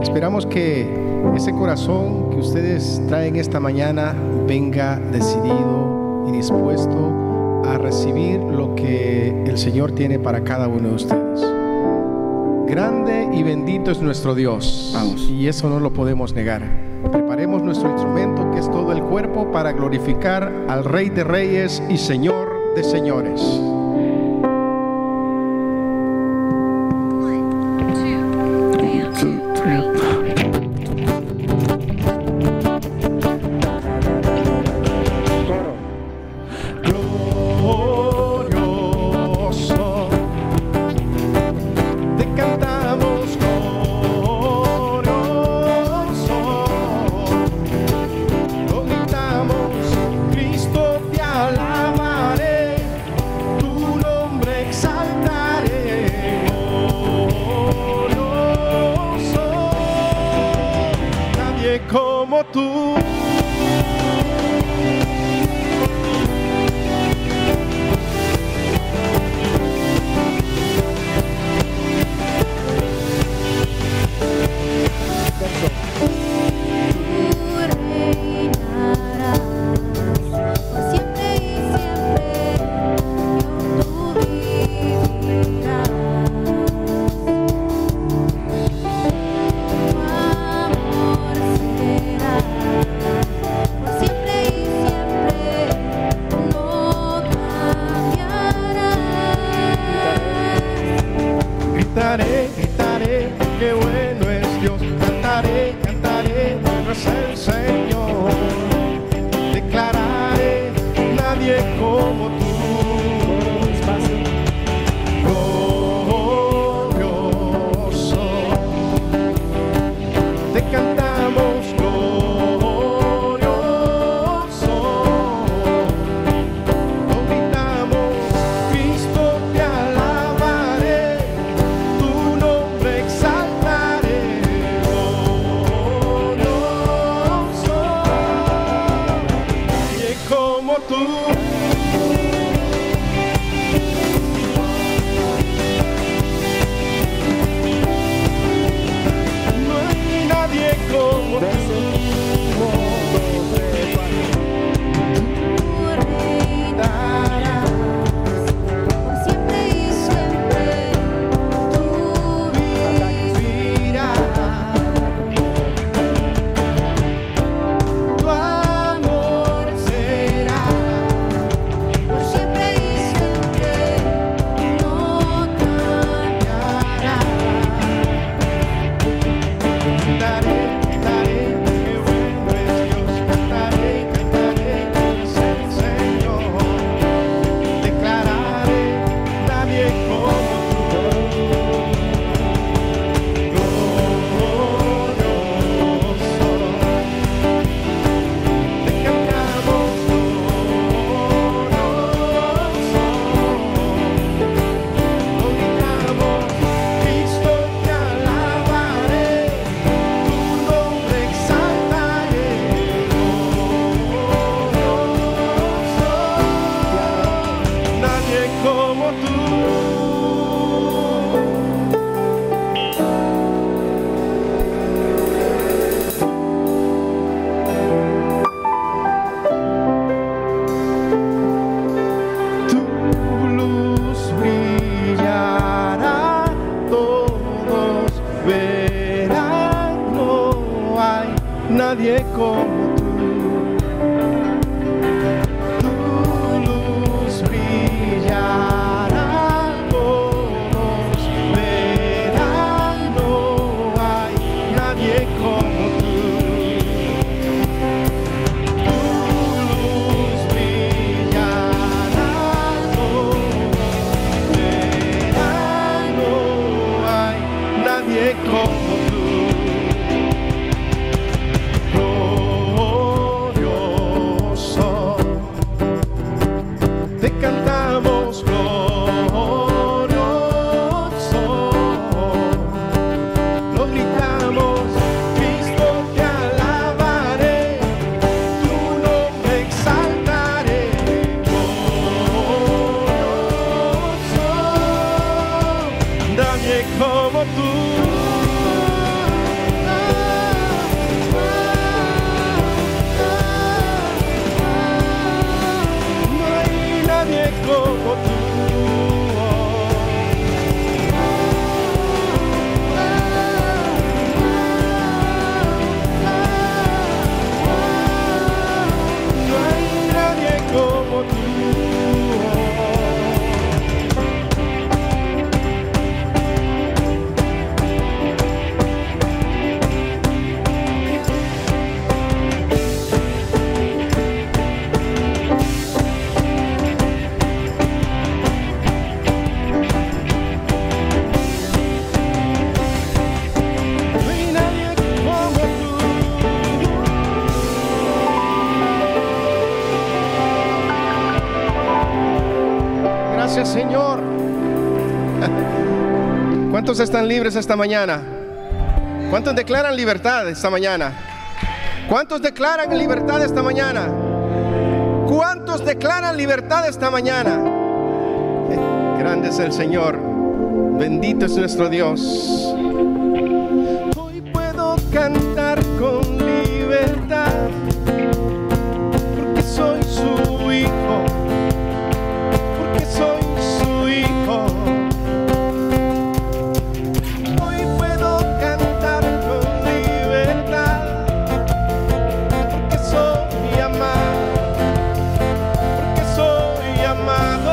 Esperamos que ese corazón que ustedes traen esta mañana venga decidido y dispuesto a recibir lo que el Señor tiene para cada uno de ustedes. Grande y bendito es nuestro Dios. Vamos. Y eso no lo podemos negar. Preparemos nuestro instrumento, que es todo el cuerpo, para glorificar al Rey de Reyes y Señor de Señores. Como tú. Gritaré, qué bueno es Dios. Cantaré, bueno es el Señor. Declararé, nadie como tú. Glorioso, te cantamos glorioso. Lo gritamos, Cristo te alabaré. Como tú. No hay nadie como tú. Por siempre y siempre tú vivirás. Tu amor será por siempre y siempre, no cambiará. Cantaré, qué bueno es Dios. Cantaré, es el Señor. Declararé, nadie como tú. Glorioso, te cantamos glorioso. Lo gritamos, Cristo te alabaré. Tu nombre exaltaré, glorioso, nadie como tú. Tu luz brillará, todos verán, no hay nadie como tú. Tu luz brillará, todos verán, no hay nadie como tú. Tu luz brillará, todos verán, no hay nadie como tú. Glorioso, te cantamos glorioso. Lo gritamos, Cristo te alabaré. Tu nombre exaltaré, glorioso, nadie como tú. ¿Cuántos están libres esta mañana? ¿Cuántos declaran libertad esta mañana? ¿Cuántos declaran libertad esta mañana? ¿Cuántos declaran libertad esta mañana? Grande es el Señor, bendito es nuestro Dios. Hoy puedo cantar con libertad, porque soy su hijo, porque soy su hijo. Hoy puedo cantar con libertad, porque soy amado, porque soy amado.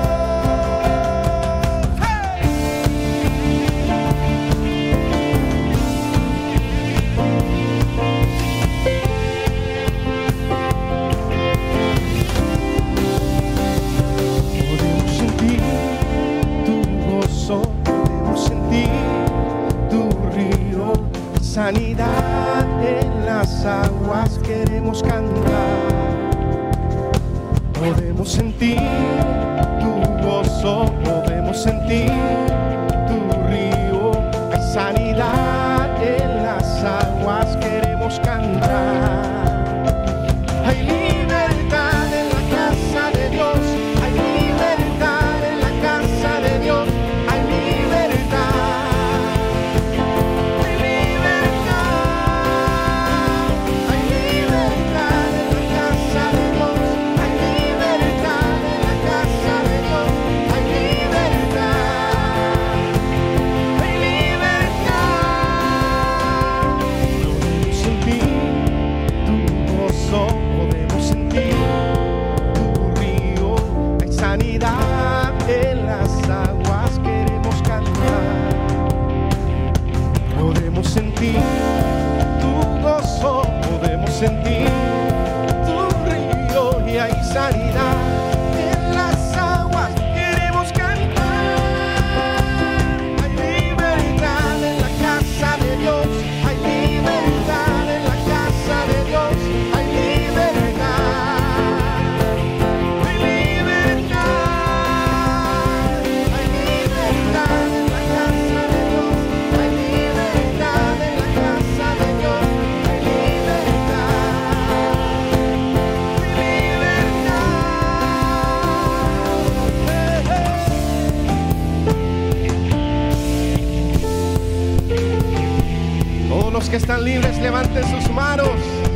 Podemos sentir tu río, sanidad en las aguas, queremos cantar. Podemos sentir tu gozo, podemos sentir tu río, hay sanidad en las aguas, queremos cantar. Hay libertad en la casa de Dios, hay libertad en la casa de Dios. Podemos sentir tu río, hay sanidad en las aguas, queremos cantar. Podemos sentir tu gozo, podemos sentir tu río y hay sanidad en las aguas, queremos cantar. Hay libertad en la casa de Dios, hay libertad en la casa de Dios. Los que están libres, levanten sus manos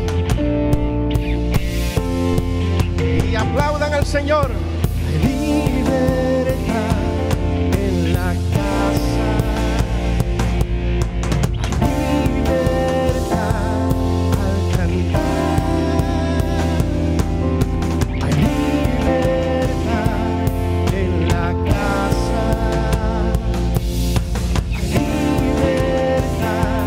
y aplaudan al Señor. Hay libertad en la casa, hay libertad al cantar, hay libertad en la casa, hay libertad.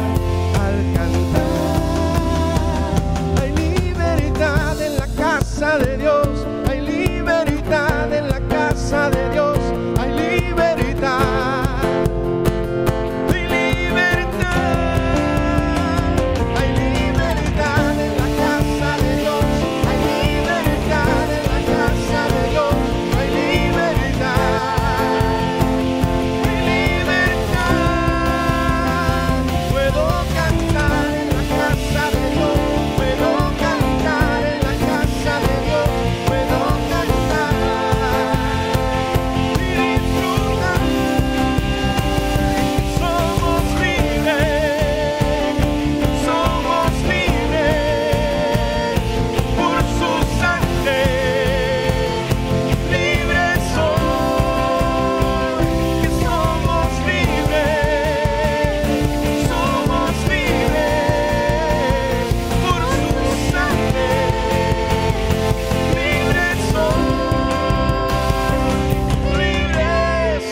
Hay libertad en la casa de Dios, hay libertad en la casa de Dios, hay libertad. Hay libertad, hay libertad en la casa de Dios, hay libertad en la casa de Dios, hay libertad. Hay libertad, puedo cantar en la casa de Dios, puedo cantar en la casa de Dios, puedo cantar y disfrutar. Somos libres por su sangre, libres soy, que somos libres por su sangre, libres soy, libres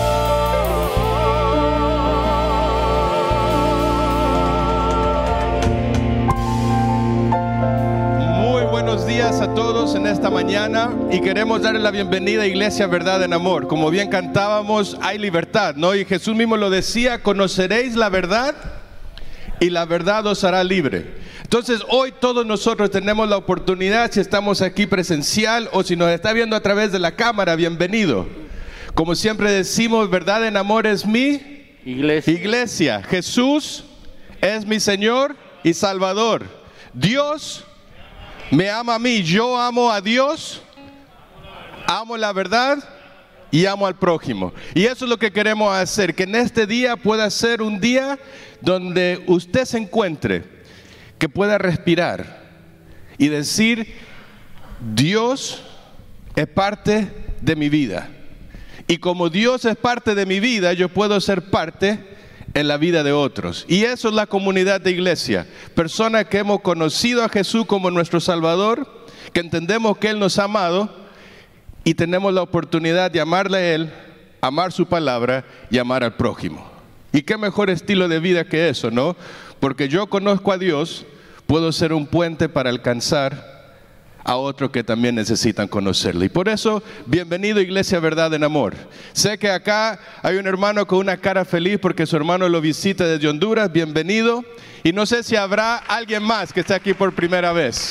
soy. Muy buenos días a todos en esta mañana y queremos darle la bienvenida a Iglesia Verdad en Amor. Como bien cantábamos, hay libertad, ¿no? Y Jesús mismo lo decía: conoceréis la verdad y la verdad os hará libre. Entonces hoy todos nosotros tenemos la oportunidad, si estamos aquí presencial o si nos está viendo a través de la cámara, bienvenido. Como siempre decimos, verdad en amor es mi Iglesia. Iglesia, Jesús es mi Señor y Salvador. Dios me ama a mí, yo amo a Dios, amo la verdad y amo al prójimo. Y eso es lo que queremos hacer, que en este día pueda ser un día donde usted se encuentre, que pueda respirar y decir: Dios es parte de mi vida. Y como Dios es parte de mi vida, yo puedo ser parte en la vida de otros. Y eso es la comunidad de iglesia. Personas que hemos conocido a Jesús como nuestro Salvador, que entendemos que Él nos ha amado y tenemos la oportunidad de amarle a Él, amar su palabra y amar al prójimo. Y qué mejor estilo de vida que eso, ¿no? Porque yo conozco a Dios, puedo ser un puente para alcanzar a otros que también necesitan conocerlo. Y por eso, bienvenido Iglesia Verdad en Amor. Sé que acá hay un hermano con una cara feliz porque su hermano lo visita desde Honduras. Bienvenido. Y no sé si habrá alguien más que esté aquí por primera vez.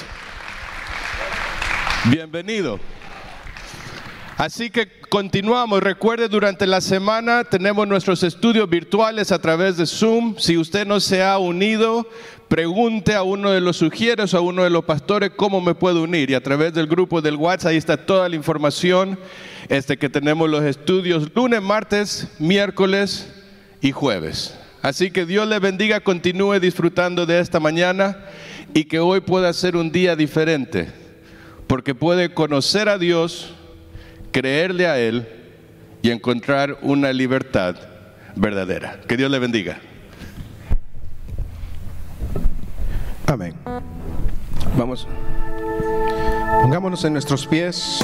Bienvenido. Así que continuamos. Recuerde, durante la semana tenemos nuestros estudios virtuales a través de Zoom. Si usted no se ha unido, pregunte a uno de los sugieres o a uno de los pastores cómo me puedo unir. Y a través del grupo del WhatsApp, ahí está toda la información que tenemos los estudios lunes, martes, miércoles y jueves. Así que Dios le bendiga, continúe disfrutando de esta mañana y que hoy pueda ser un día diferente, porque puede conocer a Dios, creerle a Él y encontrar una libertad verdadera. Que Dios le bendiga. Amén. Vamos. Pongámonos en nuestros pies.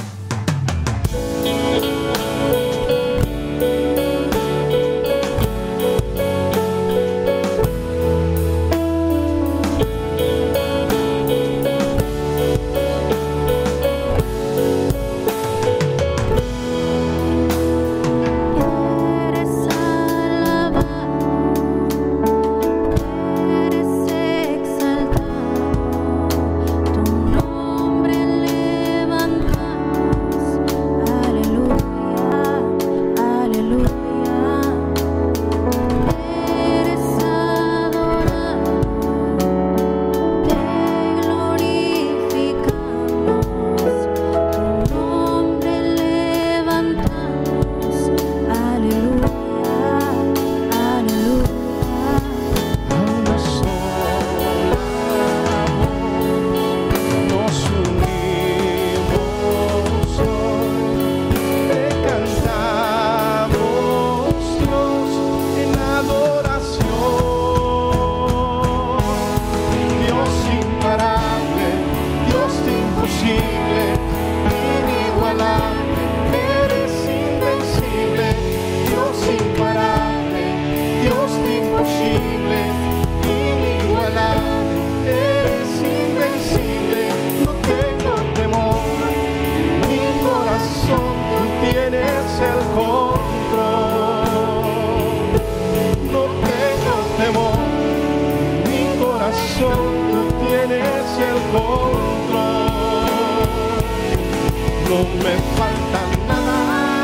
No me falta nada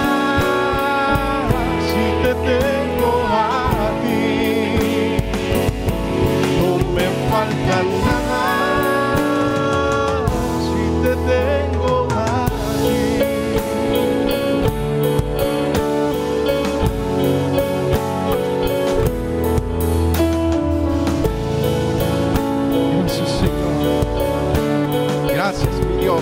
si te tengo a ti. No me falta nada si te tengo a ti. Gracias, Señor. Gracias, mi Dios.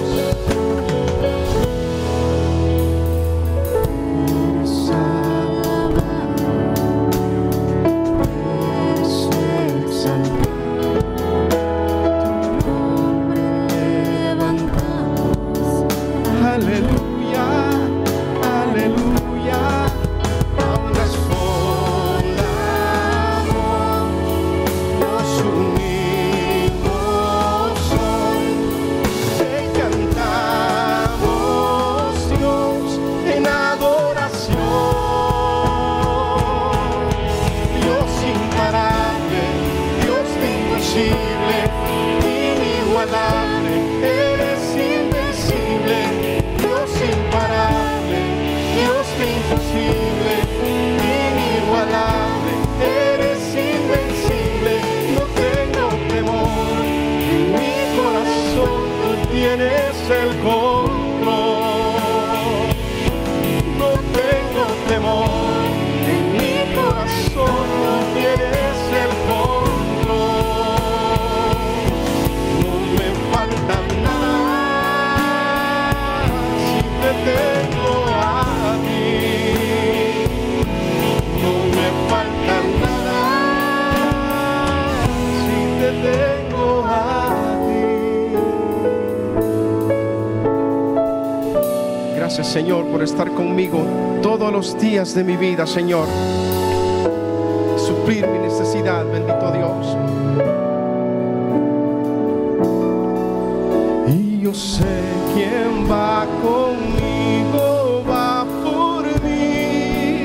el control. No tengo temor, en mi corazón tú tienes el control. No me falta nada si te tengo a ti. No me falta nada si te tengo a ti. Gracias, Señor, por estar conmigo todos los días de mi vida, Señor. Suplir mi necesidad, bendito Dios. Y yo sé quién va conmigo, va por mí.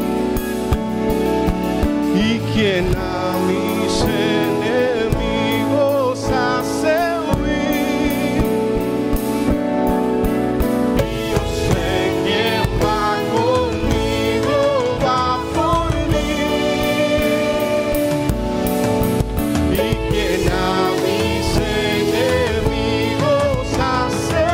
Y quien a mis enemigos hace huir. Y yo sé quién va conmigo, va por mí. Y quien a mis enemigos hace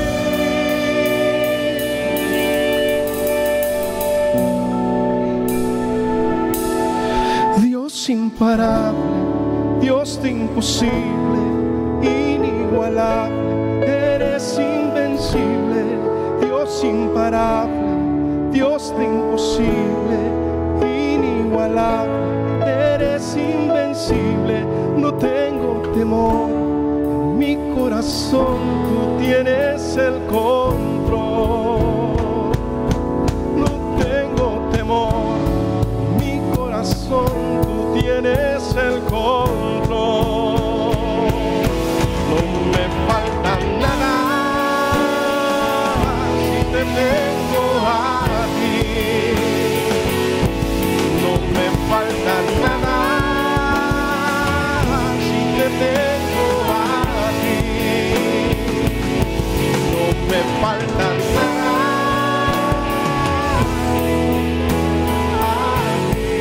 huir. Dios imparable, Dios de imposible, inigualable, eres invencible. Dios imparable, Dios de imposible, inigualable, eres invencible. No tengo temor, en mi corazón tú tienes el control. No tengo temor, en mi corazón tú tienes el control. No me falta nada si te tengo a ti. No me falta nada si te tengo a ti. No me falta nada a ti.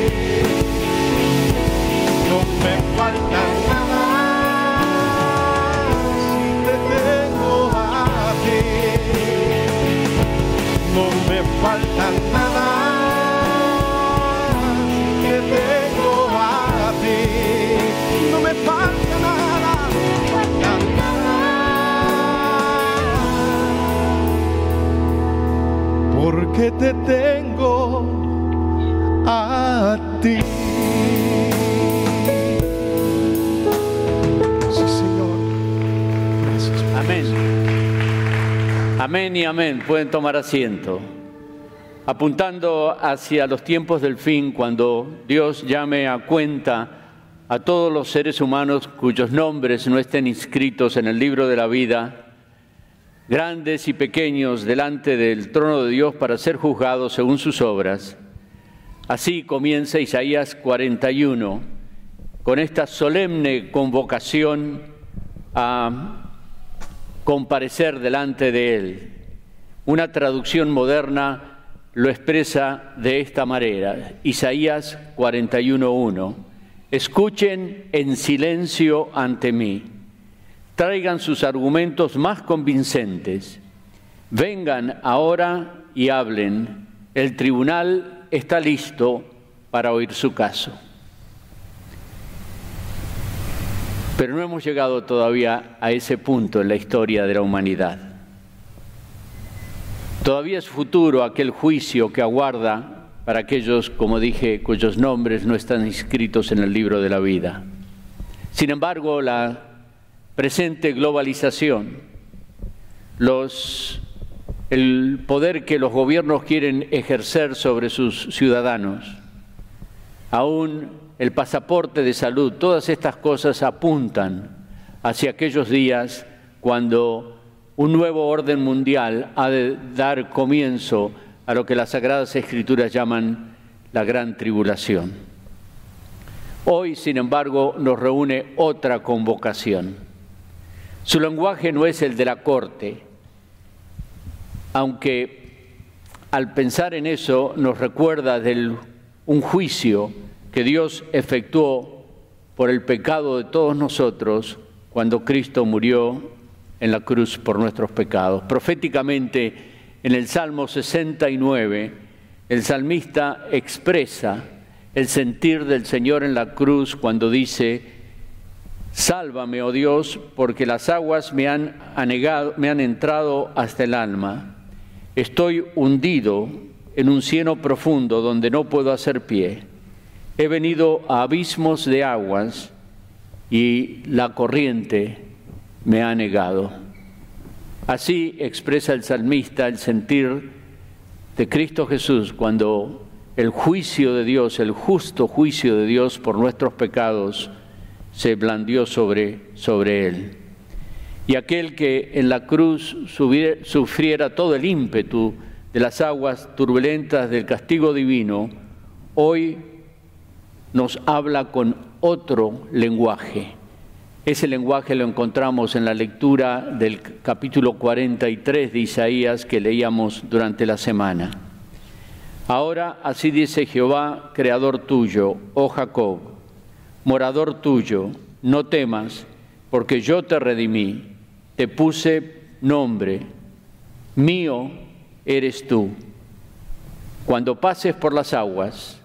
No me falta nada si te tengo a ti. No me falta nada si te tengo a ti. No me falta nada, falta nada, porque te tengo a ti. Sí, Señor. Gracias. Amén. Amén y amén. Pueden tomar asiento. Apuntando hacia los tiempos del fin, cuando Dios llame a cuenta a todos los seres humanos cuyos nombres no estén inscritos en el libro de la vida, grandes y pequeños, delante del trono de Dios para ser juzgados según sus obras. Así comienza Isaías 41, con esta solemne convocación a comparecer delante de Él. Una traducción moderna lo expresa de esta manera, Isaías 41:1. Escuchen en silencio ante mí, traigan sus argumentos más convincentes, vengan ahora y hablen, el tribunal está listo para oír su caso. Pero no hemos llegado todavía a ese punto en la historia de la humanidad. Todavía es futuro aquel juicio que aguarda para aquellos, como dije, cuyos nombres no están inscritos en el libro de la vida. Sin embargo, la presente globalización, el poder que los gobiernos quieren ejercer sobre sus ciudadanos, aún el pasaporte de salud, todas estas cosas apuntan hacia aquellos días cuando un nuevo orden mundial ha de dar comienzo a lo que las Sagradas Escrituras llaman la Gran Tribulación. Hoy, sin embargo, nos reúne otra convocación. Su lenguaje no es el de la corte, aunque al pensar en eso nos recuerda un juicio que Dios efectuó por el pecado de todos nosotros cuando Cristo murió en la cruz por nuestros pecados. Proféticamente, en el Salmo 69, el salmista expresa el sentir del Señor en la cruz cuando dice: sálvame, oh Dios, porque las aguas me han entrado hasta el alma. Estoy hundido en un cieno profundo donde no puedo hacer pie. He venido a abismos de aguas y la corriente me ha negado. Así expresa el salmista el sentir de Cristo Jesús cuando el juicio de Dios, el justo juicio de Dios por nuestros pecados, se blandió sobre él. Y aquel que en la cruz sufriera todo el ímpetu de las aguas turbulentas del castigo divino, hoy nos habla con otro lenguaje. Ese lenguaje lo encontramos en la lectura del capítulo 43 de Isaías que leíamos durante la semana. Ahora así dice Jehová, creador tuyo, oh Jacob, morador tuyo, no temas, porque yo te redimí, te puse nombre, mío eres tú. Cuando pases por las aguas,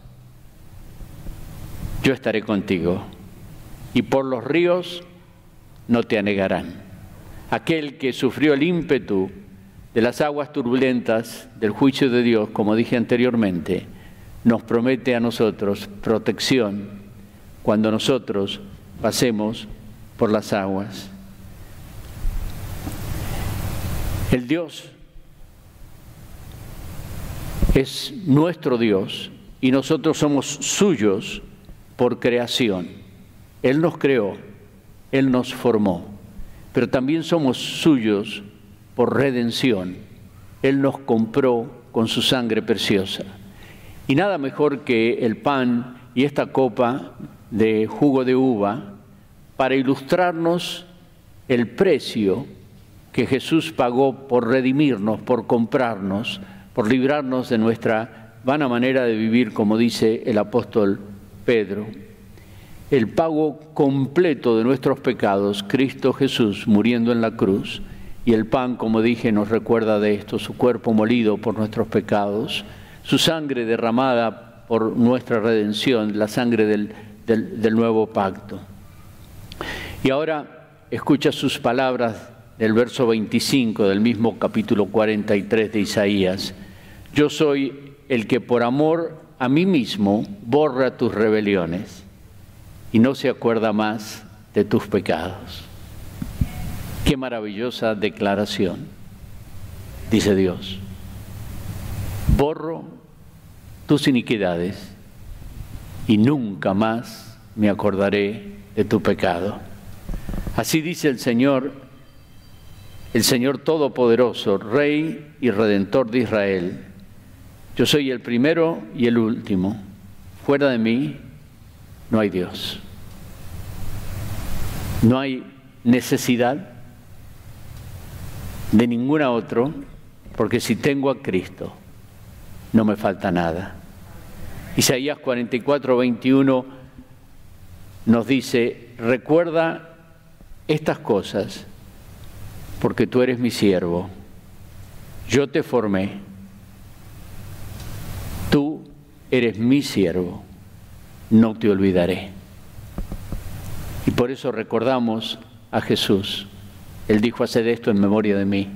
yo estaré contigo, y por los ríos no te anegarán. Aquel que sufrió el ímpetu de las aguas turbulentas del juicio de Dios, como dije anteriormente, nos promete a nosotros protección cuando nosotros pasemos por las aguas. El Dios es nuestro Dios y nosotros somos suyos por creación. Él nos creó, Él nos formó, pero también somos suyos por redención. Él nos compró con su sangre preciosa. Y nada mejor que el pan y esta copa de jugo de uva para ilustrarnos el precio que Jesús pagó por redimirnos, por comprarnos, por librarnos de nuestra vana manera de vivir, como dice el apóstol Pedro. El pago completo de nuestros pecados, Cristo Jesús muriendo en la cruz, y el pan, como dije, nos recuerda de esto, su cuerpo molido por nuestros pecados, su sangre derramada por nuestra redención, la sangre del nuevo pacto. Y ahora escucha sus palabras del verso 25 del mismo capítulo 43 de Isaías. Yo soy el que por amor a mí mismo borra tus rebeliones y no se acuerda más de tus pecados. Qué maravillosa declaración, dice Dios. Borro tus iniquidades y nunca más me acordaré de tu pecado. Así dice el Señor Todopoderoso, Rey y Redentor de Israel. Yo soy el primero y el último. Fuera de mí no hay Dios. No hay necesidad de ninguna otro, porque si tengo a Cristo, no me falta nada. Isaías 44, 21 nos dice: recuerda estas cosas, porque tú eres mi siervo. Yo te formé. Tú eres mi siervo. No te olvidaré. Y por eso recordamos a Jesús. Él dijo: haced esto en memoria de mí.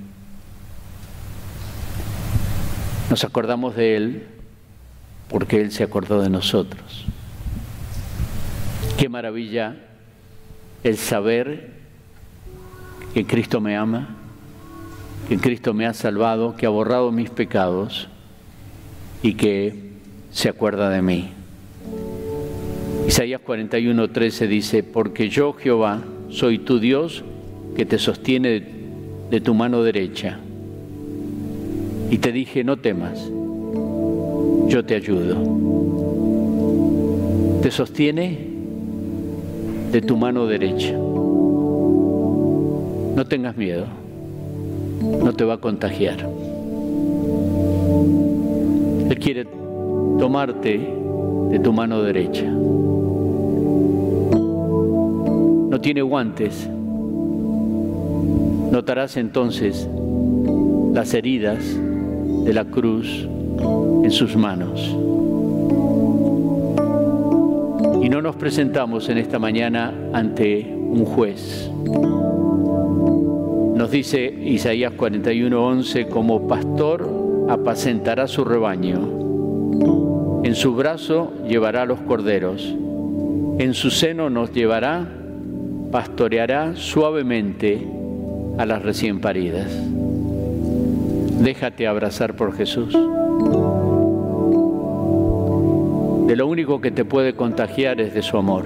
Nos acordamos de Él porque Él se acordó de nosotros. Qué maravilla el saber que Cristo me ama, que Cristo me ha salvado, que ha borrado mis pecados y que se acuerda de mí. Isaías 41, 13 dice: porque yo, Jehová, soy tu Dios, que te sostiene de tu mano derecha. Y te dije: no temas, yo te ayudo. Te sostiene de tu mano derecha. No tengas miedo, no te va a contagiar. Él quiere tomarte de tu mano derecha. No tiene guantes, Notarás entonces las heridas de la cruz en sus manos. Y no nos presentamos en esta mañana ante un juez. Nos dice Isaías 41:11, como pastor apacentará su rebaño. En su brazo llevará los corderos. En su seno nos llevará, pastoreará suavemente a las recién paridas. Déjate abrazar por Jesús. De lo único que te puede contagiar es de su amor.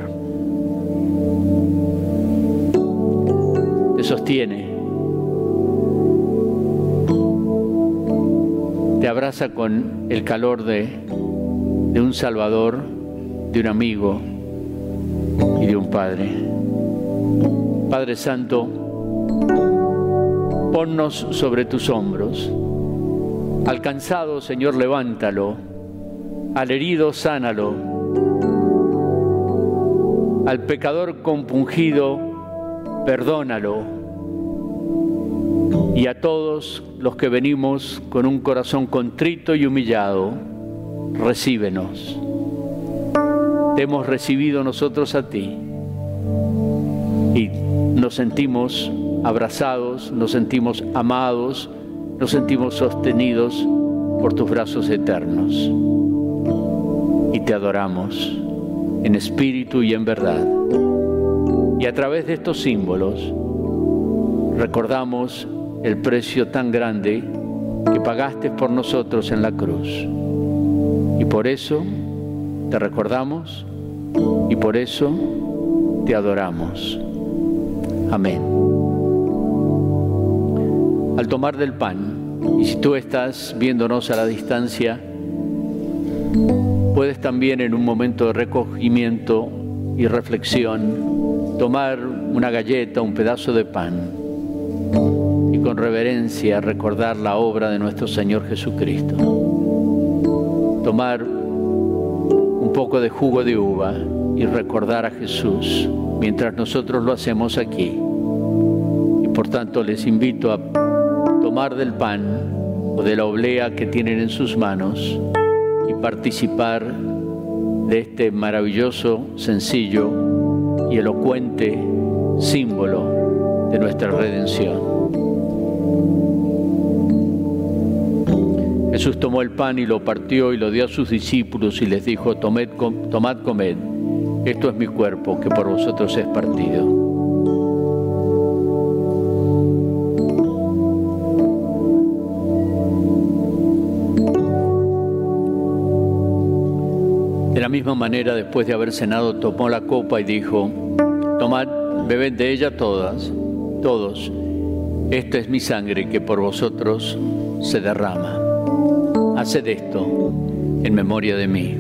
Te sostiene. Te abraza con el calor de un Salvador, de un amigo y de un Padre. Padre Santo, ponnos sobre tus hombros. Al cansado, Señor, levántalo. Al herido, sánalo. Al pecador compungido, perdónalo. Y a todos los que venimos con un corazón contrito y humillado, recíbenos. Te hemos recibido nosotros a ti y nos sentimos abrazados, nos sentimos amados, nos sentimos sostenidos por tus brazos eternos. Y te adoramos en espíritu y en verdad. Y a través de estos símbolos recordamos el precio tan grande que pagaste por nosotros en la cruz. Y por eso te recordamos y por eso te adoramos. Amén. Al tomar del pan, y si tú estás viéndonos a la distancia, puedes también en un momento de recogimiento y reflexión tomar una galleta, un pedazo de pan y con reverencia recordar la obra de nuestro Señor Jesucristo. Tomar un poco de jugo de uva y recordar a Jesús mientras nosotros lo hacemos aquí. Y por tanto les invito a tomar del pan o de la oblea que tienen en sus manos y participar de este maravilloso, sencillo y elocuente símbolo de nuestra redención. Jesús tomó el pan y lo partió y lo dio a sus discípulos y les dijo: tomad, comed, esto es mi cuerpo que por vosotros es partido. De la misma manera, después de haber cenado, tomó la copa y dijo: tomad, bebed de ella todos. Esta es mi sangre que por vosotros se derrama. Haced esto en memoria de mí.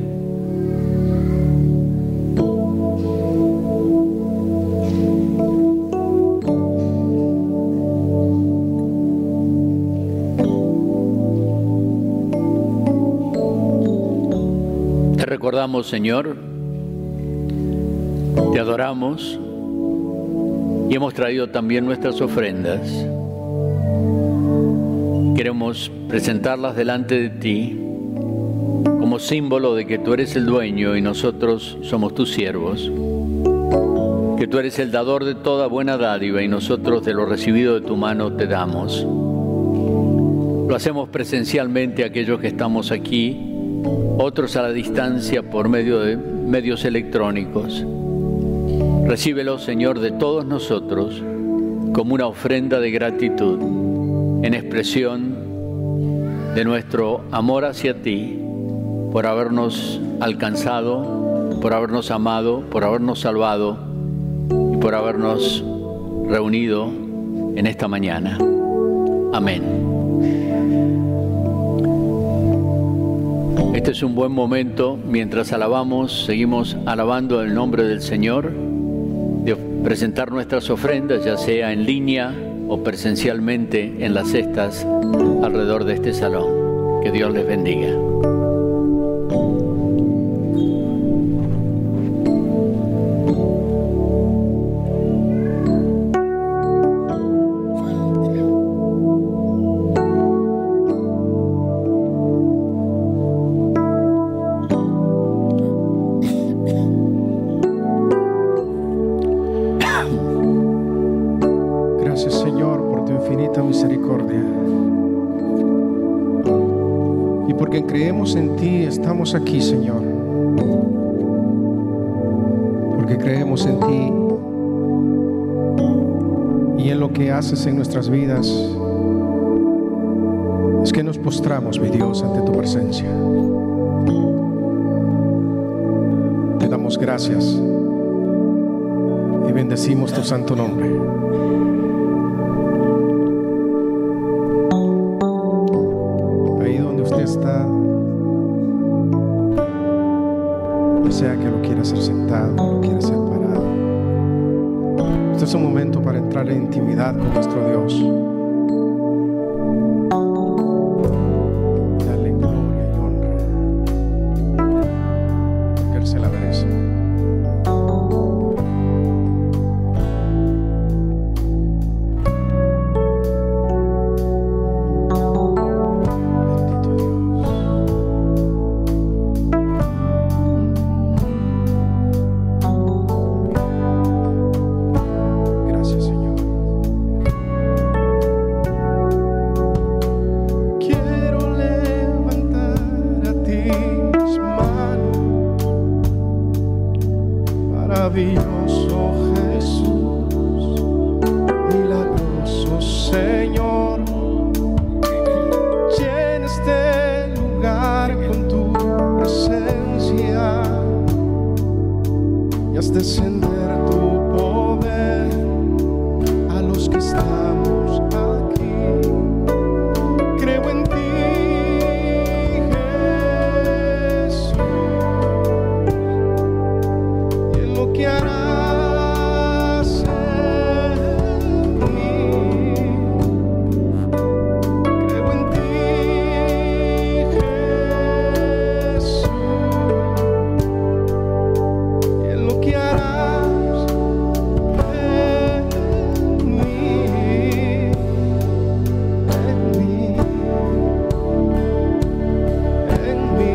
Te recordamos, Señor, te adoramos y hemos traído también nuestras ofrendas. Queremos presentarlas delante de ti como símbolo de que tú eres el dueño y nosotros somos tus siervos, que tú eres el dador de toda buena dádiva y nosotros de lo recibido de tu mano te damos. Lo hacemos presencialmente aquellos que estamos aquí, otros a la distancia por medio de medios electrónicos. Recíbelo, Señor, de todos nosotros como una ofrenda de gratitud, en expresión de nuestro amor hacia ti, por habernos alcanzado, por habernos amado, por habernos salvado y por habernos reunido en esta mañana. Amén. Este es un buen momento, mientras alabamos, seguimos alabando el nombre del Señor, de presentar nuestras ofrendas, ya sea en línea o presencialmente en las cestas alrededor de este salón. Que Dios les bendiga. porque creemos en ti, estamos aquí, Señor. Porque creemos en ti y en lo que haces en nuestras vidas. Es que nos postramos, mi Dios, ante tu presencia. Te damos gracias y bendecimos tu santo nombre. Ahí donde usted está, ya sea que lo quiera hacer sentado, lo quiera hacer parado, este es un momento para entrar en intimidad con nuestro Dios. Darle gloria y honra, porque Él se la merece. Bendito Dios. Gracias, Señor. Quiero levantar a ti mis manos, maravilloso Jesús, milagroso Señor. Llena este lugar con tu presencia y haz descender tu poder a los que estamos aquí. Creo en ti, Jesús, y en lo que harás en mí. Creo en ti, Jesús, y en lo que harás en mí, en mí, en mí.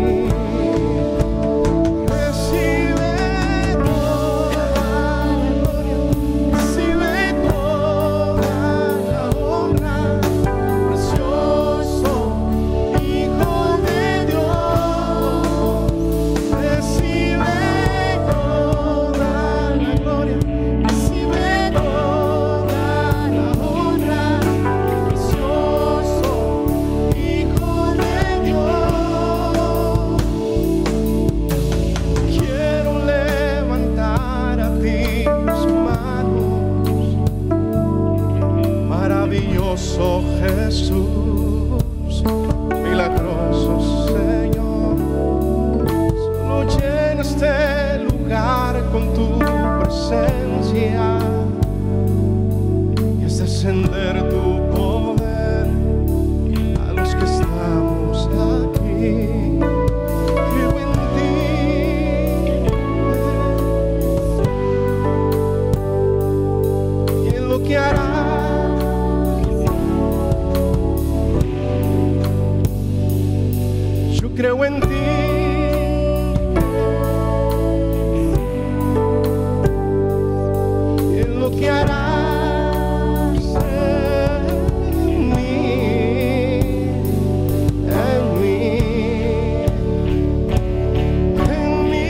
Recibe toda la gloria, recibe toda la honra, precioso Hijo de Dios. Recibe toda la gloria, recibe toda la honra, precioso Hijo de Dios. Quiero levantar a ti mis manos, maravilloso Jesús, milagroso Señor. Solo llena este lugar con tu presencia y haz descender tu poder a los que estamos aquí. Creo en ti, y en lo que harás. Yo creo en ti, y en lo que harás en mí, en mí, en mí.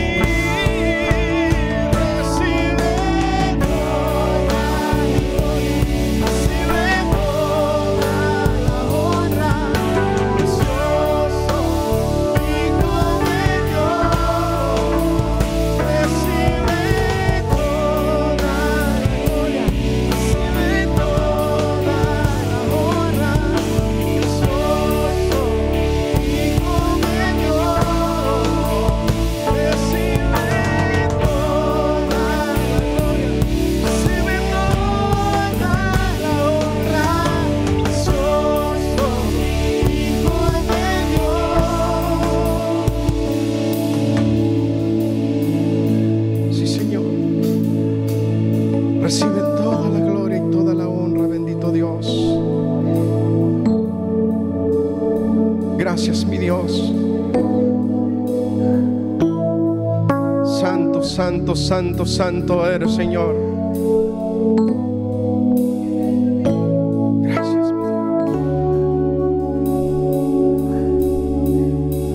Recibe toda la gloria, recibe toda la honra, precioso Hijo de Dios. Recibe toda la gloria, recibe toda la honra, precioso Hijo de Dios. Recibe toda la gloria, recibe toda la honra, precioso Hijo de Dios. Sí, Señor. Recibe toda la gloria y toda la honra, bendito Dios. Gracias, mi Dios. Santo, santo, santo, santo eres, Señor. Gracias, mi Dios.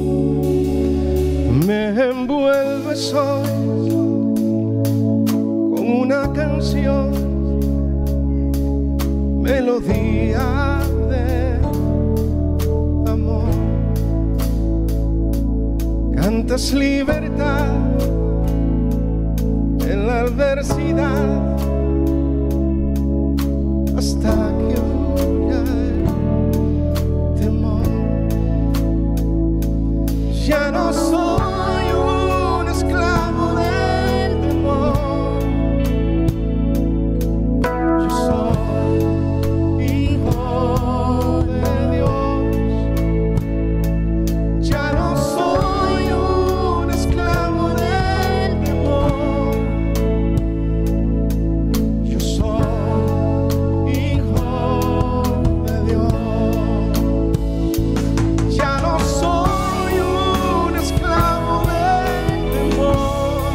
pues hoy con una canción, melodía de amor. Cantas libertad en la adversidad hasta que huya el temor. Ya no soy un esclavo del temor. Yo soy hijo de Dios. Ya no soy un esclavo del temor. Yo soy hijo de Dios. Ya no soy un esclavo del temor.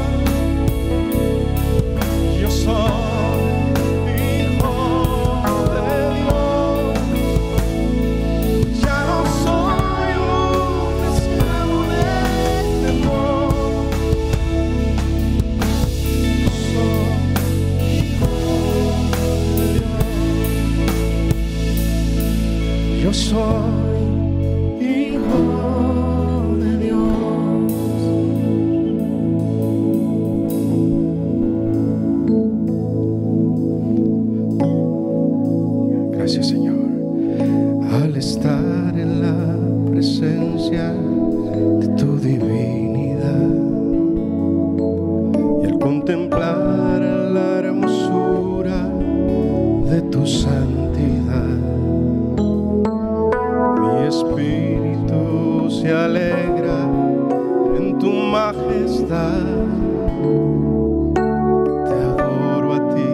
Yo soy hijo de Dios. Ya no soy un esclavo del temor. Yo soy hijo de Dios. Gracias, Señor. Al estar en la presencia de tu divinidad y al contemplar la hermosura de tu santidad, mi espíritu se alegra en tu majestad. Te adoro a ti,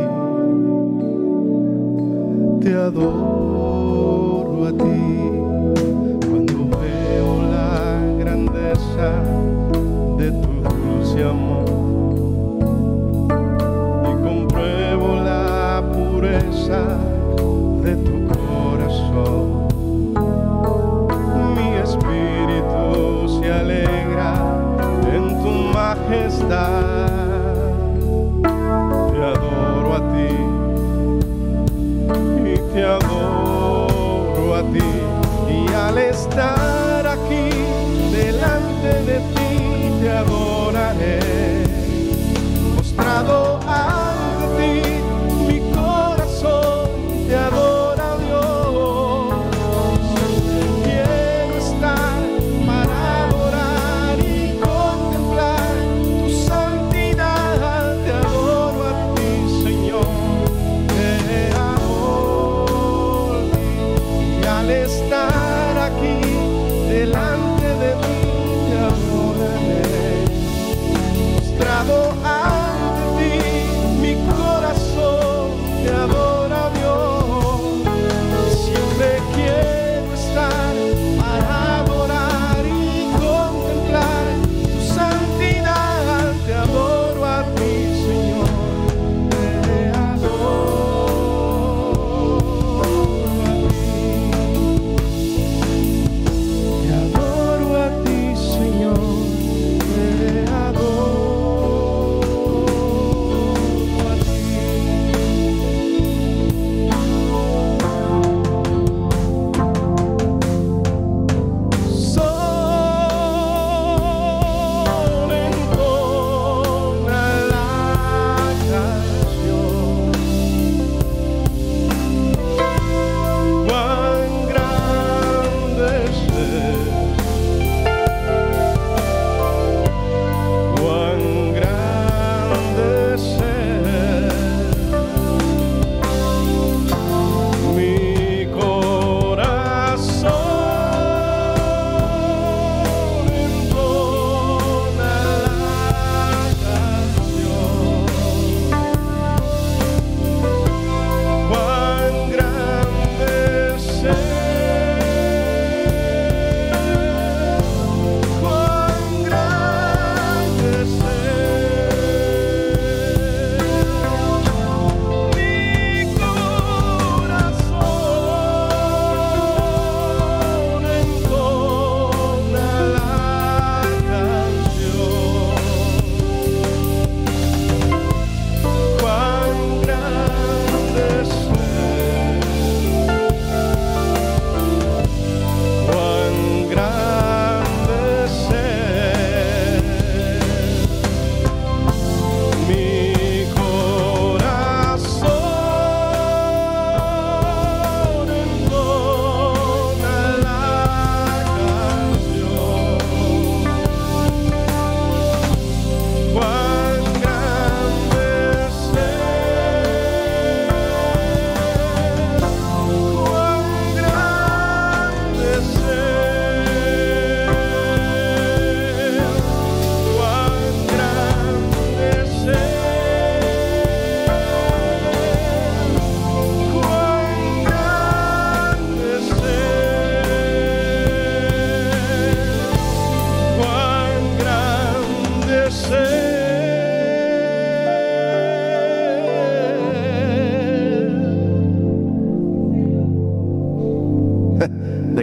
te adoro a ti. Cuando veo la grandeza de tu dulce amor y compruebo la pureza de tu corazón, mi espíritu se alegra en tu majestad. Te adoro a ti y te adoro.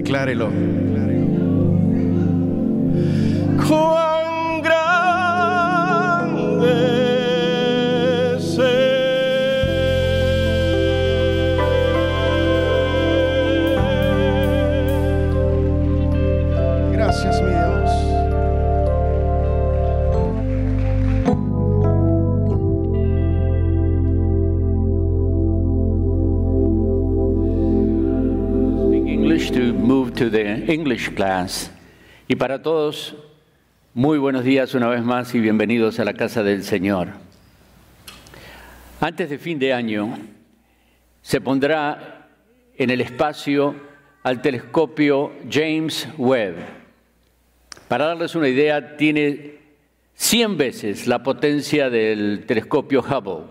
Declárelo. Cuán grande es Él. Gracias, mi Dios. Speak English to move to the English class. Y para todos, muy buenos días una vez más y bienvenidos a la casa del Señor. Antes de fin de año, se pondrá en el espacio al telescopio James Webb. Para darles una idea, tiene 100 veces la potencia del telescopio Hubble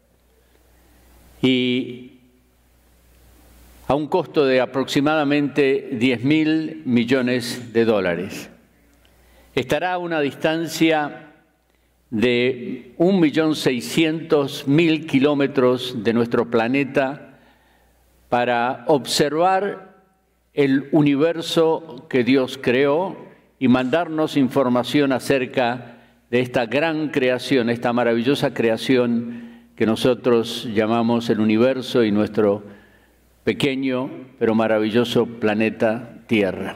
y a un costo de aproximadamente $10.000 millones. Estará a una distancia de 1.600.000 kilómetros de nuestro planeta para observar el universo que Dios creó y mandarnos información acerca de esta gran creación, esta maravillosa creación que nosotros llamamos el universo y nuestro pequeño pero maravilloso planeta Tierra.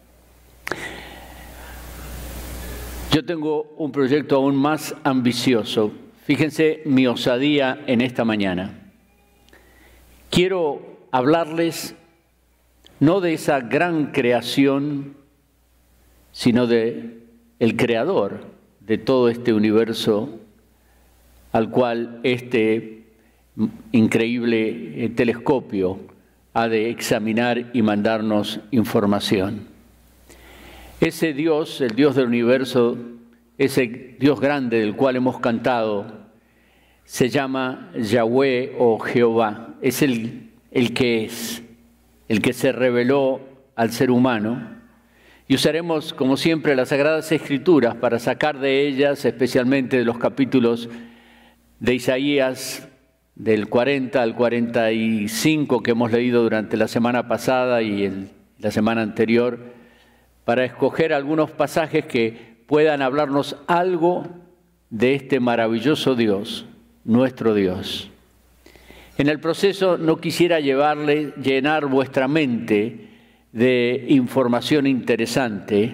Yo tengo un proyecto aún más ambicioso. Fíjense mi osadía en esta mañana. Quiero hablarles no de esa gran creación, sino de el creador de todo este universo al cual este increíble telescopio ha de examinar y mandarnos información. Ese Dios, el Dios del universo, ese Dios grande del cual hemos cantado, se llama Yahweh o Jehová. Es el que es, el que se reveló al ser humano. Y usaremos, como siempre, las Sagradas Escrituras para sacar de ellas, especialmente de los capítulos de Isaías, del 40 al 45 que hemos leído durante la semana pasada y la semana anterior, para escoger algunos pasajes que puedan hablarnos algo de este maravilloso Dios, nuestro Dios. En el proceso no quisiera llenar vuestra mente de información interesante,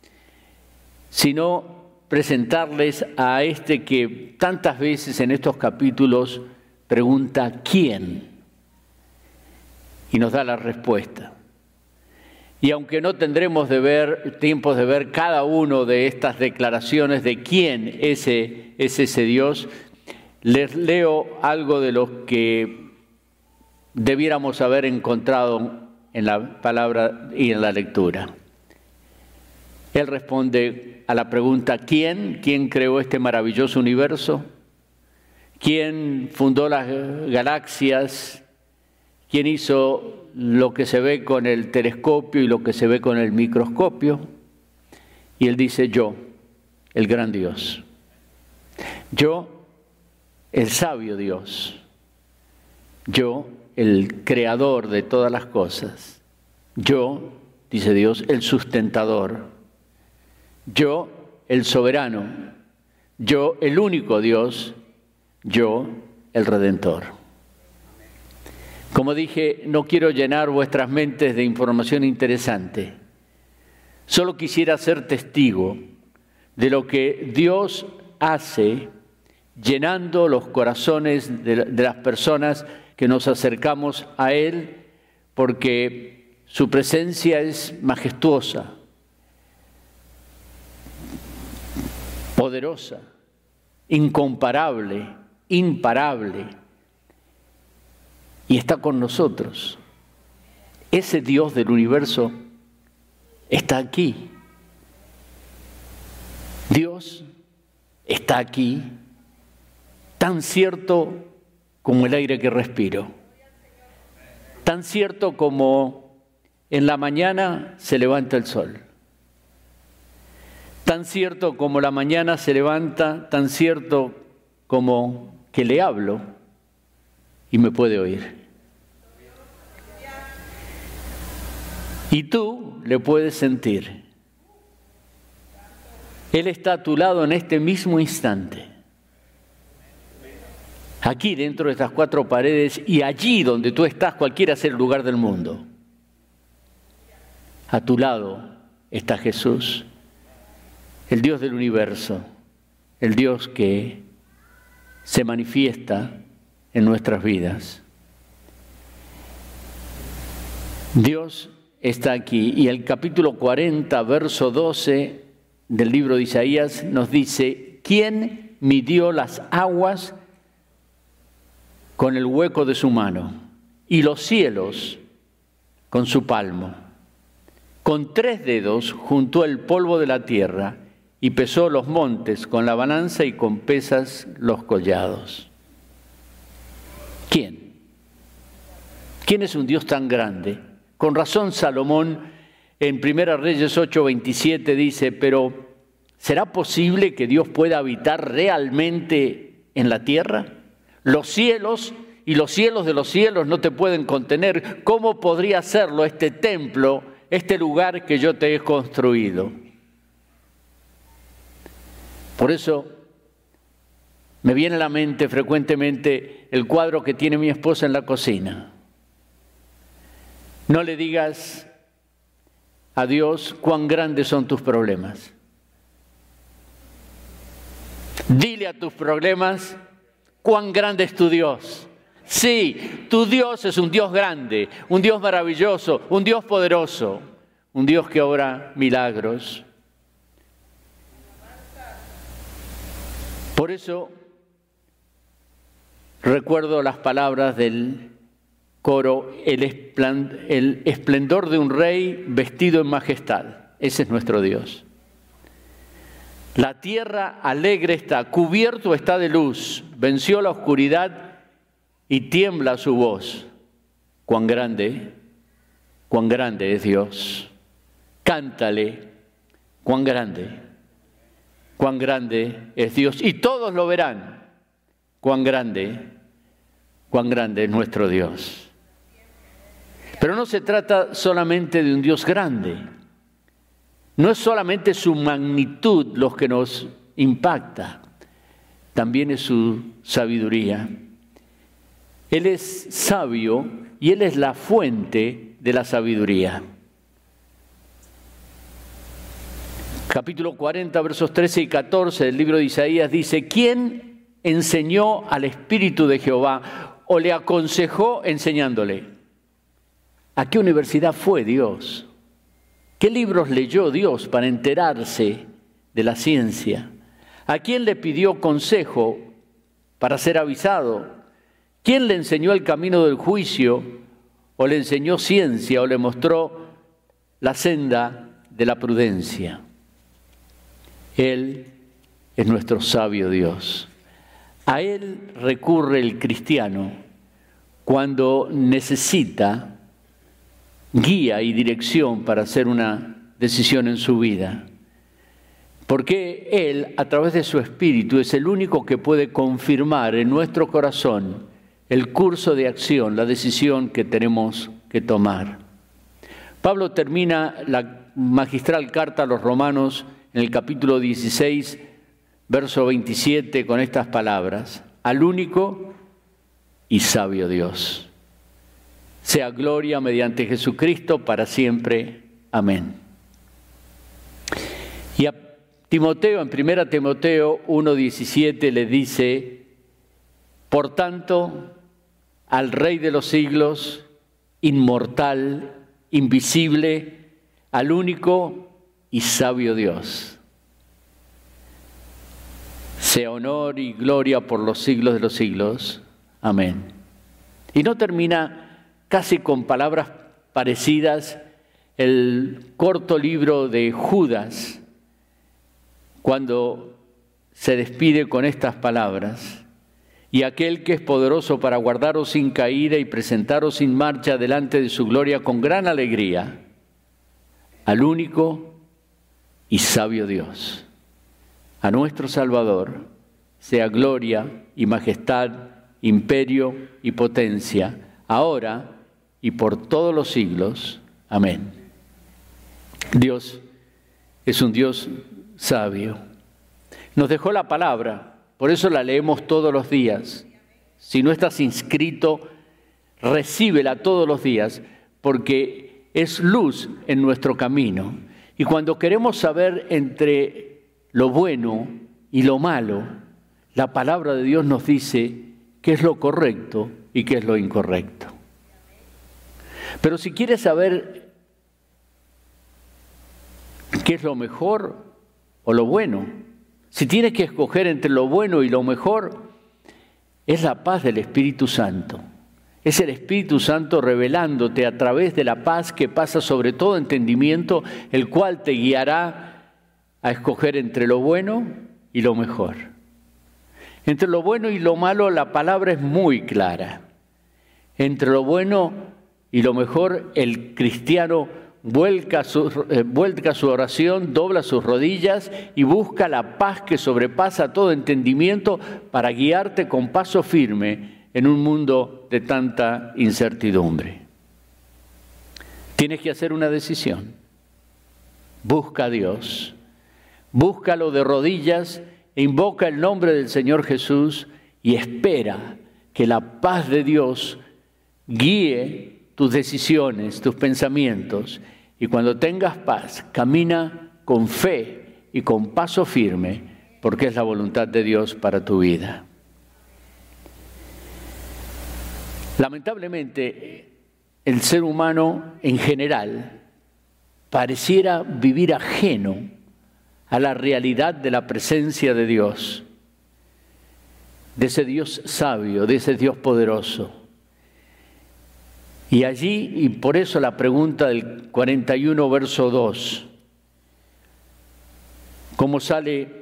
sino presentarles a este que tantas veces en estos capítulos pregunta ¿quién? Y nos da la respuesta. Y aunque no tendremos tiempos de ver cada uno de estas declaraciones de quién es ese Dios, les leo algo de lo que debiéramos haber encontrado en la palabra y en la lectura. Él responde a la pregunta ¿quién? ¿Quién creó este maravilloso universo? ¿Quién fundó las galaxias? ¿Quién hizo lo que se ve con el telescopio y lo que se ve con el microscopio? Y él dice yo, el gran Dios. Yo, el sabio Dios. Yo, el creador de todas las cosas. Yo, dice Dios, el sustentador. Yo, el soberano. Yo, el único Dios. Yo, el Redentor. Como dije, no quiero llenar vuestras mentes de información interesante. Solo quisiera ser testigo de lo que Dios hace llenando los corazones de las personas que nos acercamos a Él, porque su presencia es majestuosa, poderosa, incomparable, imparable, y está con nosotros. Ese Dios del universo está aquí. Dios está aquí, tan cierto como el aire que respiro, tan cierto como en la mañana se levanta el sol, tan cierto como la mañana se levanta, tan cierto como que le hablo y me puede oír. Y tú le puedes sentir. Él está a tu lado en este mismo instante. Aquí dentro de estas cuatro paredes y allí donde tú estás, cualquiera sea el lugar del mundo. A tu lado está Jesús, el Dios del universo, el Dios que se manifiesta en nuestras vidas. Dios está aquí y el capítulo 40, verso 12 del libro de Isaías nos dice: ¿quién midió las aguas con el hueco de su mano y los cielos con su palmo? Con 3 dedos juntó el polvo de la tierra y pesó los montes con la balanza y con pesas los collados. ¿Quién? ¿Quién es un Dios tan grande? Con razón Salomón en 1 Reyes 8:27 dice: pero ¿será posible que Dios pueda habitar realmente en la tierra? Los cielos y los cielos de los cielos no te pueden contener. ¿Cómo podría hacerlo este templo, este lugar que yo te he construido? Por eso me viene a la mente frecuentemente el cuadro que tiene mi esposa en la cocina. No le digas a Dios cuán grandes son tus problemas. Dile a tus problemas cuán grande es tu Dios. Sí, tu Dios es un Dios grande, un Dios maravilloso, un Dios poderoso, un Dios que obra milagros. Por eso recuerdo las palabras del coro: el esplendor de un rey vestido en majestad. Ese es nuestro Dios. La tierra alegre está, cubierto está de luz, venció la oscuridad y tiembla su voz. Cuán grande es Dios. Cántale, cuán grande es Dios. Y todos lo verán, cuán grande es nuestro Dios. Pero no se trata solamente de un Dios grande. No es solamente su magnitud lo que nos impacta, también es su sabiduría. Él es sabio y Él es la fuente de la sabiduría. Capítulo 40, versos 13 y 14 del libro de Isaías dice: ¿quién enseñó al Espíritu de Jehová o le aconsejó enseñándole? ¿A qué universidad fue Dios? ¿Qué libros leyó Dios para enterarse de la ciencia? ¿A quién le pidió consejo para ser avisado? ¿Quién le enseñó el camino del juicio o le enseñó ciencia o le mostró la senda de la prudencia? Él es nuestro sabio Dios. A Él recurre el cristiano cuando necesita guía y dirección para hacer una decisión en su vida. Porque Él, a través de su Espíritu, es el único que puede confirmar en nuestro corazón el curso de acción, la decisión que tenemos que tomar. Pablo termina la magistral carta a los Romanos en el capítulo 16, verso 27, con estas palabras: al único y sabio Dios, sea gloria mediante Jesucristo para siempre. Amén. Y a Timoteo, en 1 Timoteo 1:17 le dice: por tanto, al Rey de los siglos, inmortal, invisible, al único y sabio Dios, sea honor y gloria por los siglos de los siglos. Amén. Y no termina casi con palabras parecidas el corto libro de Judas, cuando se despide con estas palabras: y aquel que es poderoso para guardaros sin caída y presentaros sin marcha delante de su gloria con gran alegría, al único y sabio Dios, a nuestro Salvador, sea gloria y majestad, imperio y potencia, ahora y por todos los siglos. Amén. Dios es un Dios sabio. Nos dejó la palabra, por eso la leemos todos los días. Si no estás inscrito, recíbela todos los días, porque es luz en nuestro camino. Y cuando queremos saber entre lo bueno y lo malo, la palabra de Dios nos dice qué es lo correcto y qué es lo incorrecto. Pero si quieres saber qué es lo mejor o lo bueno, si tienes que escoger entre lo bueno y lo mejor, es la paz del Espíritu Santo. Es el Espíritu Santo revelándote a través de la paz que pasa sobre todo entendimiento, el cual te guiará a escoger entre lo bueno y lo mejor. Entre lo bueno y lo malo la palabra es muy clara. Entre lo bueno y lo mejor el cristiano vuelca su oración, dobla sus rodillas y busca la paz que sobrepasa todo entendimiento para guiarte con paso firme en un mundo de tanta incertidumbre. Tienes que hacer una decisión. Busca a Dios. Búscalo de rodillas e invoca el nombre del Señor Jesús y espera que la paz de Dios guíe tus decisiones, tus pensamientos. Y cuando tengas paz, camina con fe y con paso firme, porque es la voluntad de Dios para tu vida. Lamentablemente, el ser humano en general pareciera vivir ajeno a la realidad de la presencia de Dios, de ese Dios sabio, de ese Dios poderoso. Y allí, y por eso la pregunta del 41, verso 2, ¿cómo sale,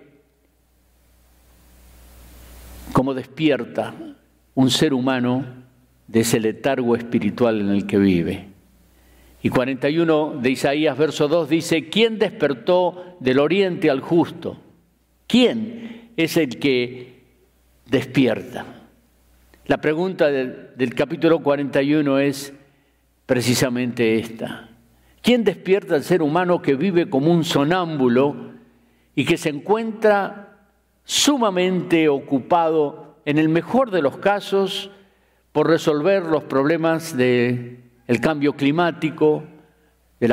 cómo despierta un ser humano de ese letargo espiritual en el que vive? Y 41 de Isaías, verso 2, dice, ¿quién despertó del oriente al justo? ¿Quién es el que despierta? La pregunta del capítulo 41 es precisamente esta. ¿Quién despierta al ser humano que vive como un sonámbulo y que se encuentra sumamente ocupado, en el mejor de los casos, por resolver los problemas del cambio climático, del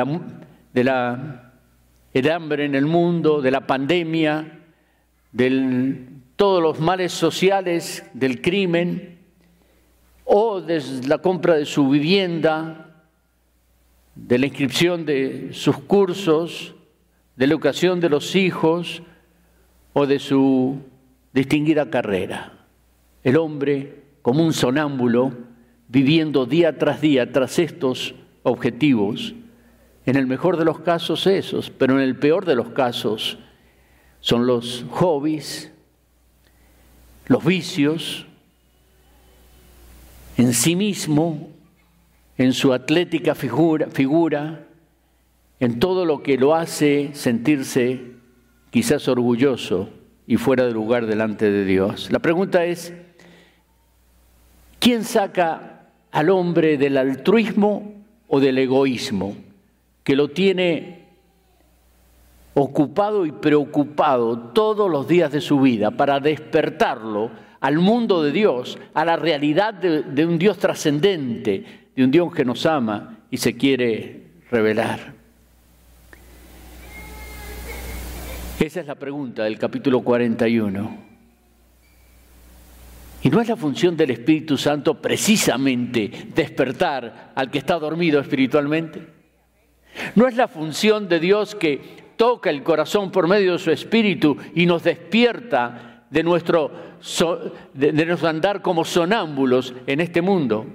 hambre en el mundo, de la pandemia, de todos los males sociales, del crimen, o de la compra de su vivienda, de la inscripción de sus cursos, de la educación de los hijos o de su distinguida carrera? El hombre, como un sonámbulo, viviendo día tras estos objetivos, en el mejor de los casos esos, pero en el peor de los casos son los hobbies, los vicios, en sí mismo, en su atlética figura, en todo lo que lo hace sentirse quizás orgulloso y fuera de lugar delante de Dios. La pregunta es, ¿quién saca al hombre del altruismo o del egoísmo, que lo tiene ocupado y preocupado todos los días de su vida para despertarlo al mundo de Dios, a la realidad de un Dios trascendente, de un Dios que nos ama y se quiere revelar? Esa es la pregunta del capítulo 41. ¿Y no es la función del Espíritu Santo precisamente despertar al que está dormido espiritualmente? ¿No es la función de Dios que toca el corazón por medio de su Espíritu y nos despierta de nuestro andar como sonámbulos en este mundo?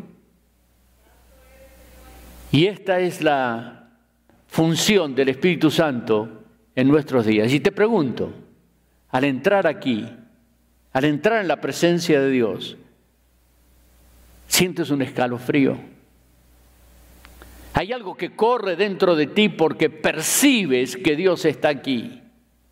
Y esta es la función del Espíritu Santo en nuestros días. Y te pregunto, al entrar aquí, al entrar en la presencia de Dios, ¿sientes un escalofrío? Hay algo que corre dentro de ti porque percibes que Dios está aquí.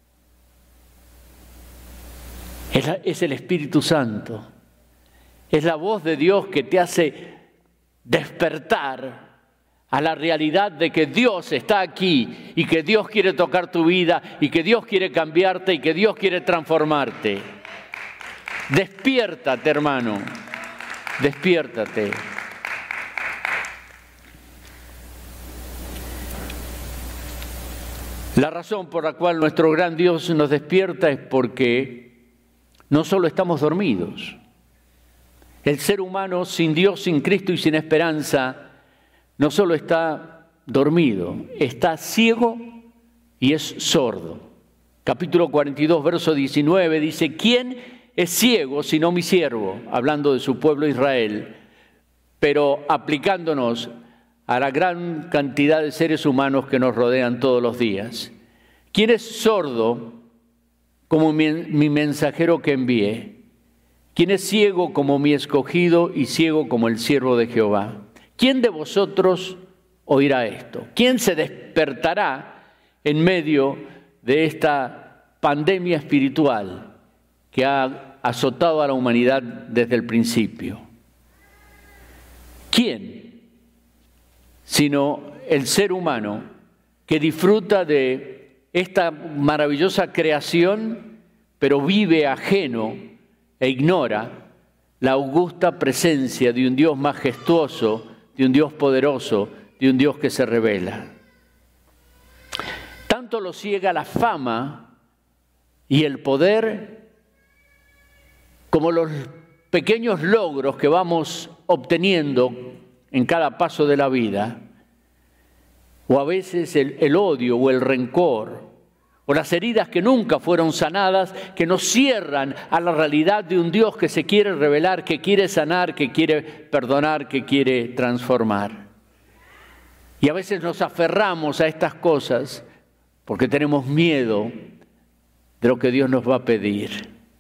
Es el Espíritu Santo. Es la voz de Dios que te hace despertar a la realidad de que Dios está aquí y que Dios quiere tocar tu vida y que Dios quiere cambiarte y que Dios quiere transformarte. Despiértate, hermano, despiértate. La razón por la cual nuestro gran Dios nos despierta es porque no solo estamos dormidos. El ser humano sin Dios, sin Cristo y sin esperanza no solo está dormido, está ciego y es sordo. Capítulo 42, verso 19 dice: ¿quién es ciego sino mi siervo? Hablando de su pueblo Israel, pero aplicándonos a la gran cantidad de seres humanos que nos rodean todos los días. ¿Quién es sordo como mi mensajero que envié? ¿Quién es ciego como mi escogido y ciego como el siervo de Jehová? ¿Quién de vosotros oirá esto? ¿Quién se despertará en medio de esta pandemia espiritual que ha azotado a la humanidad desde el principio? ¿Quién? Sino el ser humano que disfruta de esta maravillosa creación, pero vive ajeno e ignora la augusta presencia de un Dios majestuoso, de un Dios poderoso, de un Dios que se revela. Tanto lo ciega la fama y el poder como los pequeños logros que vamos obteniendo en cada paso de la vida, o a veces el odio o el rencor, o las heridas que nunca fueron sanadas, que nos cierran a la realidad de un Dios que se quiere revelar, que quiere sanar, que quiere perdonar, que quiere transformar. Y a veces nos aferramos a estas cosas porque tenemos miedo de lo que Dios nos va a pedir.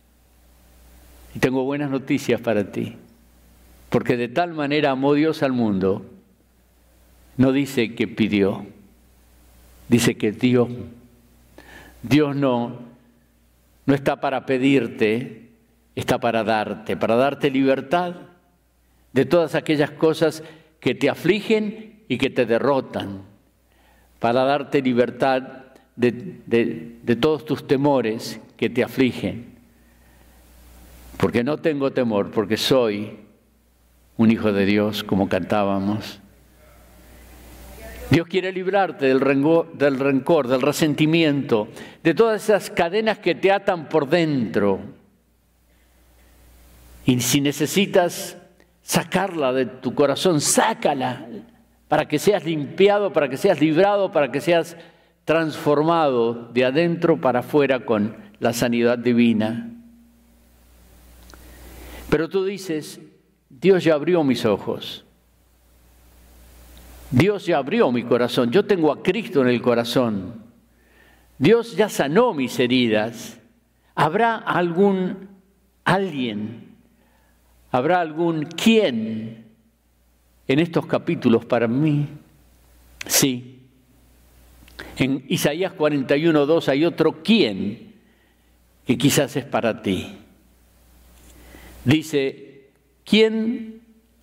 Y tengo buenas noticias para ti, porque de tal manera amó Dios al mundo, no dice que pidió, dice que dio. Dios no está para pedirte, está para darte libertad de todas aquellas cosas que te afligen y que te derrotan, para darte libertad de todos tus temores que te afligen. Porque no tengo temor, porque soy un hijo de Dios, como cantábamos. Dios quiere librarte del rencor, del resentimiento, de todas esas cadenas que te atan por dentro. Y si necesitas sacarla de tu corazón, sácala para que seas limpiado, para que seas librado, para que seas transformado de adentro para afuera con la sanidad divina. Pero tú dices: Dios ya abrió mis ojos. Dios ya abrió mi corazón, yo tengo a Cristo en el corazón. Dios ya sanó mis heridas. ¿Habrá algún quién en estos capítulos para mí? Sí. En Isaías 41:2 hay otro quién que quizás es para ti. Dice: ¿quién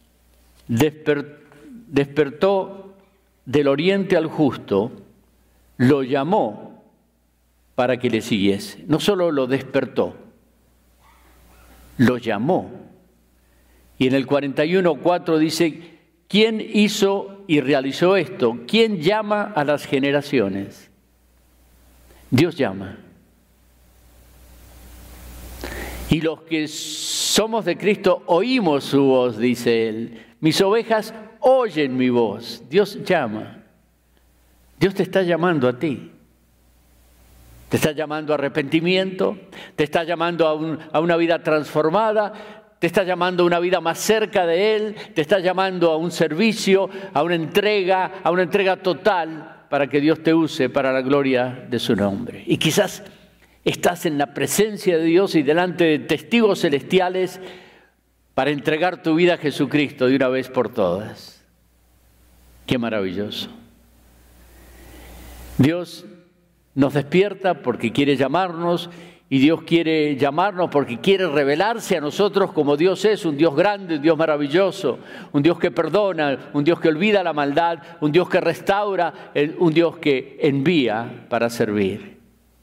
despertó del oriente al justo, lo llamó para que le siguiese? No solo lo despertó, lo llamó. Y en el 41:4 dice: ¿quién hizo y realizó esto? ¿Quién llama a las generaciones? Dios llama. Y los que somos de Cristo oímos su voz, dice Él. Mis ovejas oyen mi voz. Dios llama. Dios te está llamando a ti. Te está llamando a arrepentimiento, te está llamando a una vida transformada, te está llamando a una vida más cerca de Él, te está llamando a un servicio, a una entrega total para que Dios te use para la gloria de su nombre. Y quizás estás en la presencia de Dios y delante de testigos celestiales para entregar tu vida a Jesucristo de una vez por todas. ¡Qué maravilloso! Dios nos despierta porque quiere llamarnos y Dios quiere llamarnos porque quiere revelarse a nosotros como Dios es, un Dios grande, un Dios maravilloso, un Dios que perdona, un Dios que olvida la maldad, un Dios que restaura, un Dios que envía para servir.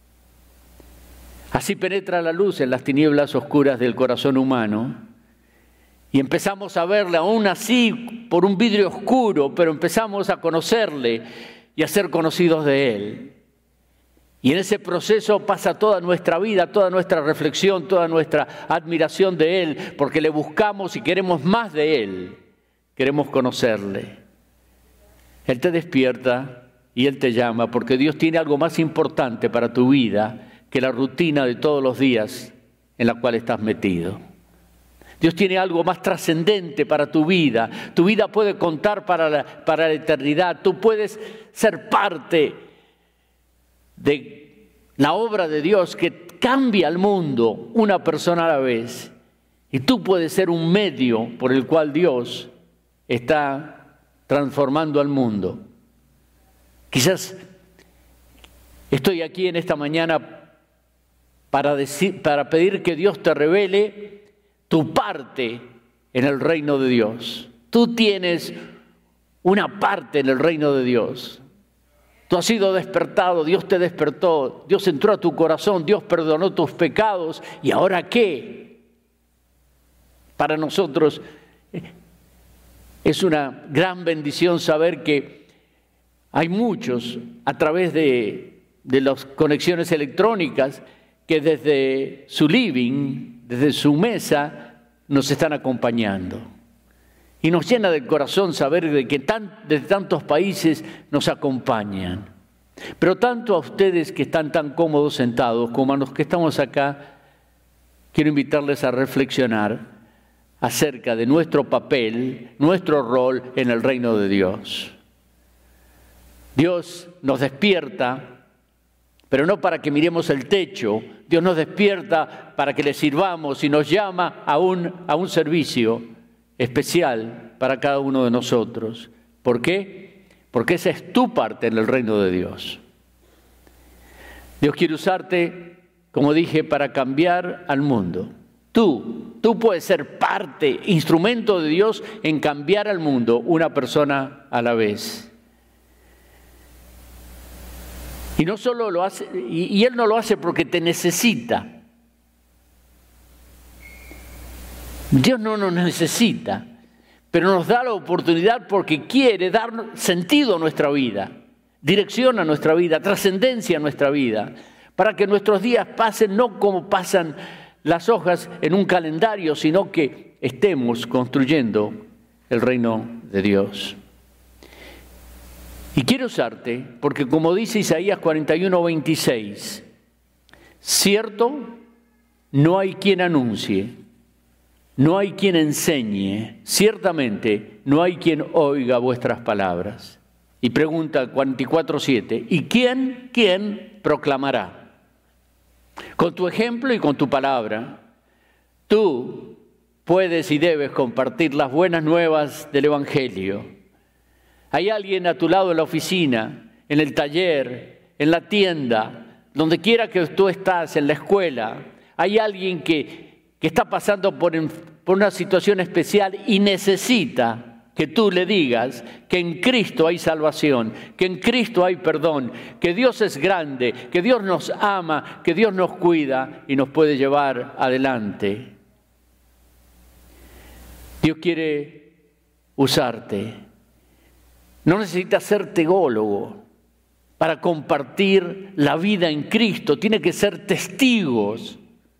Así penetra la luz en las tinieblas oscuras del corazón humano y empezamos a verle aún así por un vidrio oscuro, pero empezamos a conocerle y a ser conocidos de Él. Y en ese proceso pasa toda nuestra vida, toda nuestra reflexión, toda nuestra admiración de Él, porque le buscamos y queremos más de Él, queremos conocerle. Él te despierta y Él te llama, porque Dios tiene algo más importante para tu vida que la rutina de todos los días en la cual estás metido. Dios tiene algo más trascendente para tu vida. Tu vida puede contar para la eternidad. Tú puedes ser parte de la obra de Dios que cambia al mundo una persona a la vez. Y tú puedes ser un medio por el cual Dios está transformando al mundo. Quizás estoy aquí en esta mañana para pedir que Dios te revele tu parte en el reino de Dios. Tú tienes una parte en el reino de Dios. Tú has sido despertado, Dios te despertó, Dios entró a tu corazón, Dios perdonó tus pecados. ¿Y ahora qué? Para nosotros es una gran bendición saber que hay muchos a través de las conexiones electrónicas que desde su living, desde su mesa, nos están acompañando. Y nos llena del corazón saber de que desde tantos países nos acompañan. Pero tanto a ustedes que están tan cómodos sentados como a los que estamos acá, quiero invitarles a reflexionar acerca de nuestro papel, nuestro rol en el reino de Dios. Dios nos despierta, pero no para que miremos el techo. Dios nos despierta para que le sirvamos y nos llama a un servicio especial para cada uno de nosotros. ¿Por qué? Porque esa es tu parte en el reino de Dios. Dios quiere usarte, como dije, para cambiar al mundo. Tú puedes ser parte, instrumento de Dios en cambiar al mundo, una persona a la vez. Y no solo lo hace, y Él no lo hace porque te necesita. Dios no nos necesita, pero nos da la oportunidad porque quiere dar sentido a nuestra vida, dirección a nuestra vida, trascendencia a nuestra vida, para que nuestros días pasen no como pasan las hojas en un calendario, sino que estemos construyendo el reino de Dios. Y quiero usarte porque, como dice Isaías 41:26, cierto, no hay quien anuncie, no hay quien enseñe, ciertamente no hay quien oiga vuestras palabras. Y pregunta 44:7, ¿y quién proclamará? Con tu ejemplo y con tu palabra, tú puedes y debes compartir las buenas nuevas del Evangelio. Hay alguien a tu lado en la oficina, en el taller, en la tienda, donde quiera que tú estás, en la escuela. Hay alguien que está pasando por una situación especial y necesita que tú le digas que en Cristo hay salvación, que en Cristo hay perdón, que Dios es grande, que Dios nos ama, que Dios nos cuida y nos puede llevar adelante. Dios quiere usarte. No necesitas ser teólogo para compartir la vida en Cristo. Tiene que ser testigos.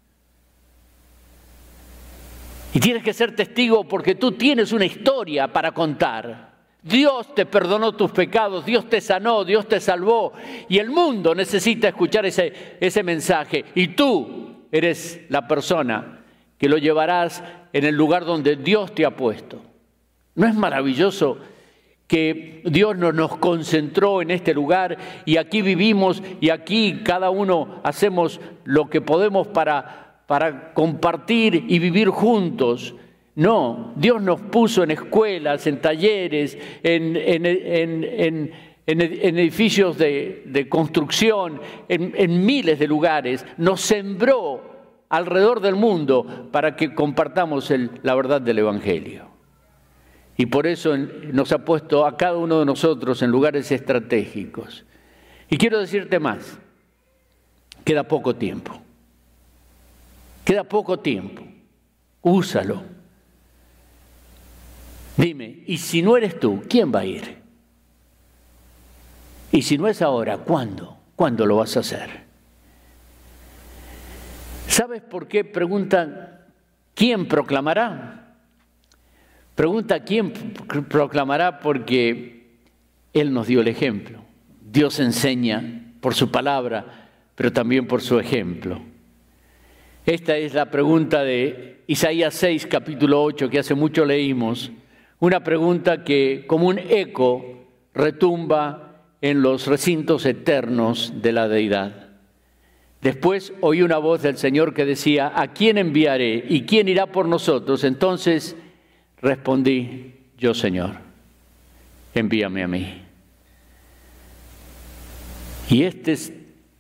Y tienes que ser testigo porque tú tienes una historia para contar. Dios te perdonó tus pecados, Dios te sanó, Dios te salvó. Y el mundo necesita escuchar ese mensaje. Y tú eres la persona que lo llevarás en el lugar donde Dios te ha puesto. ¿No es maravilloso que Dios nos concentró en este lugar y aquí vivimos y aquí cada uno hacemos lo que podemos para compartir y vivir juntos? No, Dios nos puso en escuelas, en talleres, en en edificios de construcción, en miles de lugares, nos sembró alrededor del mundo para que compartamos la verdad del Evangelio. Y por eso nos ha puesto a cada uno de nosotros en lugares estratégicos. Y quiero decirte más, queda poco tiempo. Queda poco tiempo. Úsalo. Dime, ¿y si no eres tú, quién va a ir? Y si no es ahora, ¿cuándo? ¿Cuándo lo vas a hacer? ¿Sabes por qué preguntan quién proclamará? Pregunta quién proclamará porque Él nos dio el ejemplo. Dios enseña por su palabra, pero también por su ejemplo. Esta es la pregunta de Isaías 6, capítulo 8, que hace mucho leímos. Una pregunta que como un eco retumba en los recintos eternos de la deidad. Después oí una voz del Señor que decía, ¿a quién enviaré y quién irá por nosotros? Entonces respondí, yo Señor, envíame a mí. Y este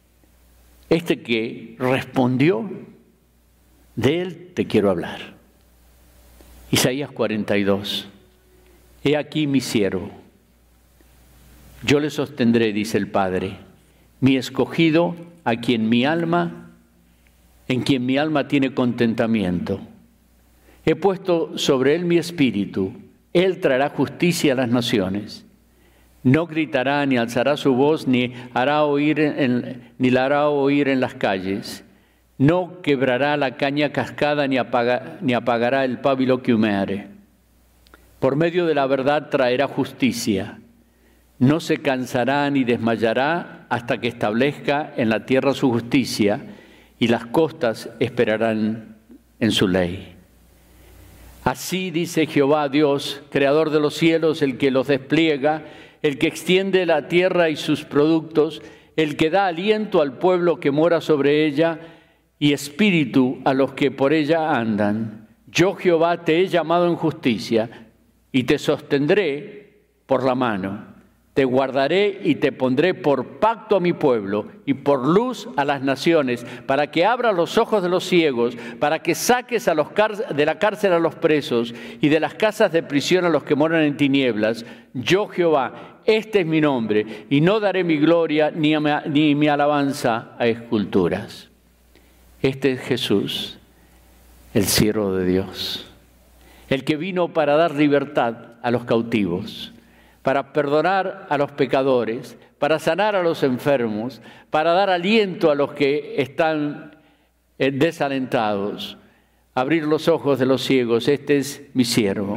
que respondió, de él te quiero hablar. Isaías 42. He aquí mi siervo. Yo le sostendré, dice el Padre, mi escogido, en quien mi alma tiene contentamiento. He puesto sobre él mi espíritu. Él traerá justicia a las naciones. No gritará ni alzará su voz ni la hará oír en las calles. No quebrará la caña cascada ni apagará el pábilo que humeare. Por medio de la verdad traerá justicia. No se cansará ni desmayará hasta que establezca en la tierra su justicia y las costas esperarán en su ley. Así dice Jehová Dios, creador de los cielos, el que los despliega, el que extiende la tierra y sus productos, el que da aliento al pueblo que mora sobre ella y espíritu a los que por ella andan. Yo, Jehová, te he llamado en justicia y te sostendré por la mano. Te guardaré y te pondré por pacto a mi pueblo y por luz a las naciones, para que abras los ojos de los ciegos, para que saques de la cárcel a los presos y de las casas de prisión a los que moran en tinieblas. Yo, Jehová, este es mi nombre, y no daré mi gloria ni mi alabanza a esculturas. Este es Jesús, el siervo de Dios, el que vino para dar libertad a los cautivos, para perdonar a los pecadores, para sanar a los enfermos, para dar aliento a los que están desalentados, abrir los ojos de los ciegos. Este es mi siervo.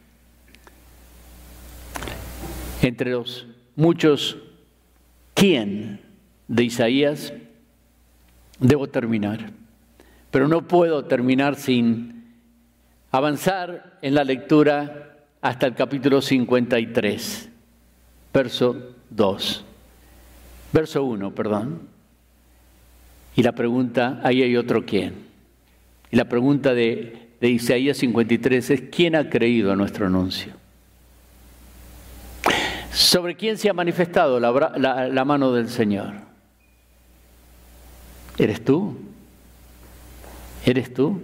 Entre los muchos ¿quién? De Isaías, debo terminar, pero no puedo terminar sin avanzar en la lectura hasta el capítulo 53, verso 1, perdón. Y la pregunta, ahí hay otro quién. Y la pregunta de Isaías 53 es, ¿quién ha creído a nuestro anuncio? ¿Sobre quién se ha manifestado la mano del Señor? ¿Eres tú? ¿Eres tú?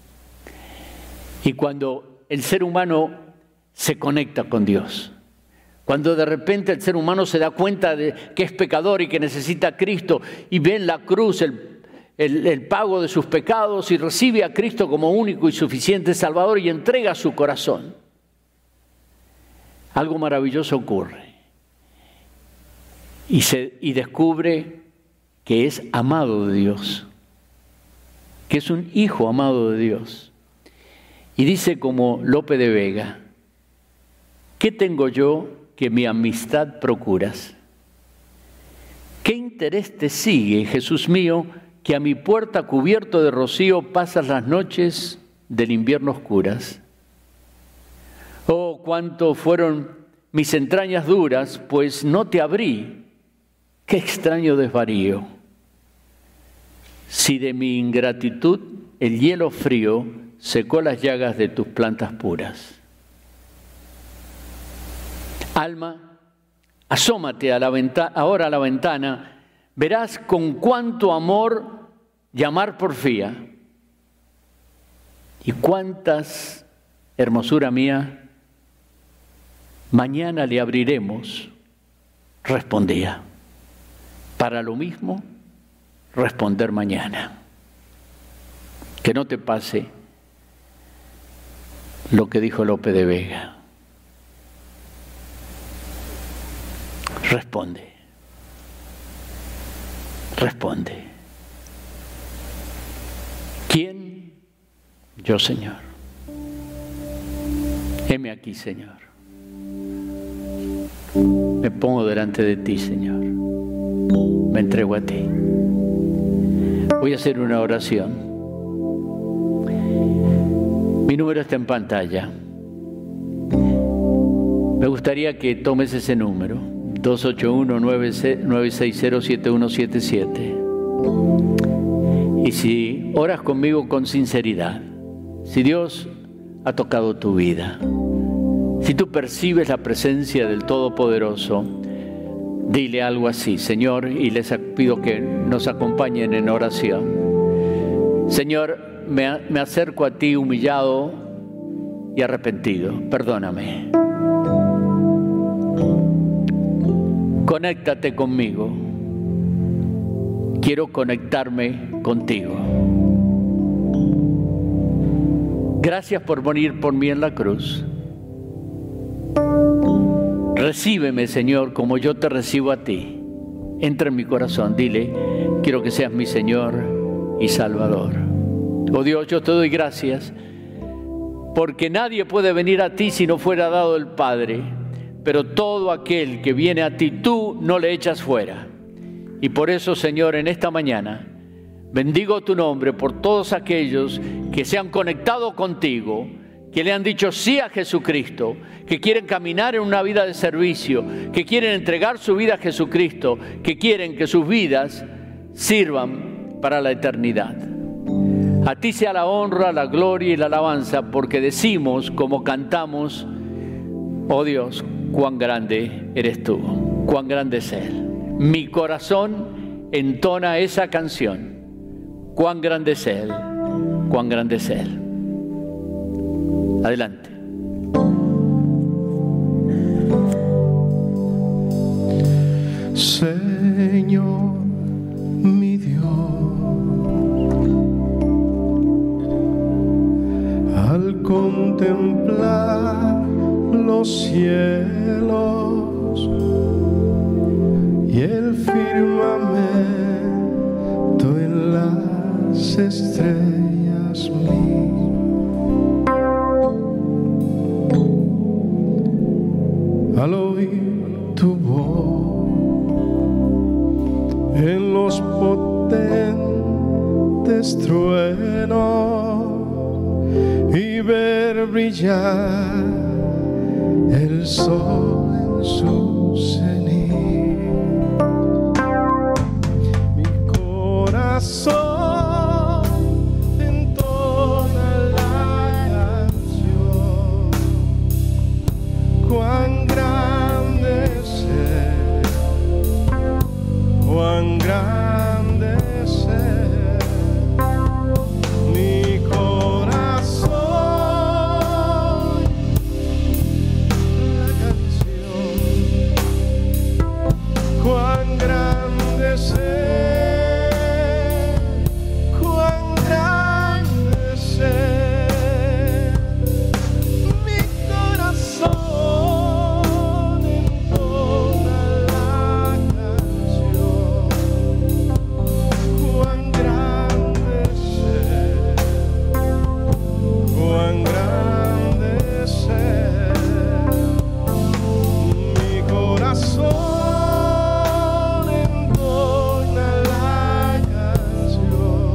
Y cuando el ser humano se conecta con Dios, cuando de repente el ser humano se da cuenta de que es pecador y que necesita a Cristo y ve en la cruz el pago de sus pecados y recibe a Cristo como único y suficiente Salvador y entrega su corazón, algo maravilloso ocurre y descubre que es amado de Dios, que es un hijo amado de Dios. Y dice como Lope de Vega, ¿qué tengo yo que mi amistad procuras? ¿Qué interés te sigue, Jesús mío, que a mi puerta cubierto de rocío pasas las noches del invierno oscuras? Oh, cuánto fueron mis entrañas duras, pues no te abrí. Qué extraño desvarío. Si de mi ingratitud el hielo frío secó las llagas de tus plantas puras. Alma, Asómate ahora a la ventana, verás con cuánto amor llamar porfía y cuántas, hermosura mía, mañana le abriremos, respondía. Para lo mismo, responder mañana. Que no te pase lo que dijo Lope de Vega. Responde. Responde. ¿Quién? Yo, Señor. Heme aquí, Señor. Me pongo delante de ti, Señor. Me entrego a ti. Voy a hacer una oración. Mi número está en pantalla. Me gustaría que tomes ese número, 281-960-7177. Y si oras conmigo con sinceridad, si Dios ha tocado tu vida, si tú percibes la presencia del Todopoderoso, dile algo así: Señor, y les pido que nos acompañen en oración. Señor, me acerco a ti humillado y arrepentido. Perdóname. Conéctate conmigo. Quiero conectarme contigo. Gracias por morir por mí en la cruz. Recíbeme, Señor, como yo te recibo a ti. Entra en mi corazón. Dile: quiero que seas mi Señor y Salvador. Oh Dios, yo te doy gracias porque nadie puede venir a ti si no fuera dado el Padre, pero todo aquel que viene a ti, tú no le echas fuera. Y por eso, Señor, en esta mañana bendigo tu nombre por todos aquellos que se han conectado contigo, que le han dicho sí a Jesucristo, que quieren caminar en una vida de servicio, que quieren entregar su vida a Jesucristo, que quieren que sus vidas sirvan para la eternidad. A ti sea la honra, la gloria y la alabanza, porque decimos como cantamos: oh Dios, cuán grande eres tú, cuán grande es Él. Mi corazón entona esa canción: cuán grande es Él, cuán grande es Él. Adelante. Señor, mi Dios, al contemplar los cielos y el firmamento en las estrellas mismas, al oír tu voz en los potentes truenos y ver brillar el sol en su cenit, mi corazón entona la canción: cuán grande es Él, cuán grande es Él. Mi corazón, la canción: cuán grande es Él, cuán grande es Él. Mi corazón entona la canción: cuán grande es Él, cuán grande es Él. Mi corazón entona la canción: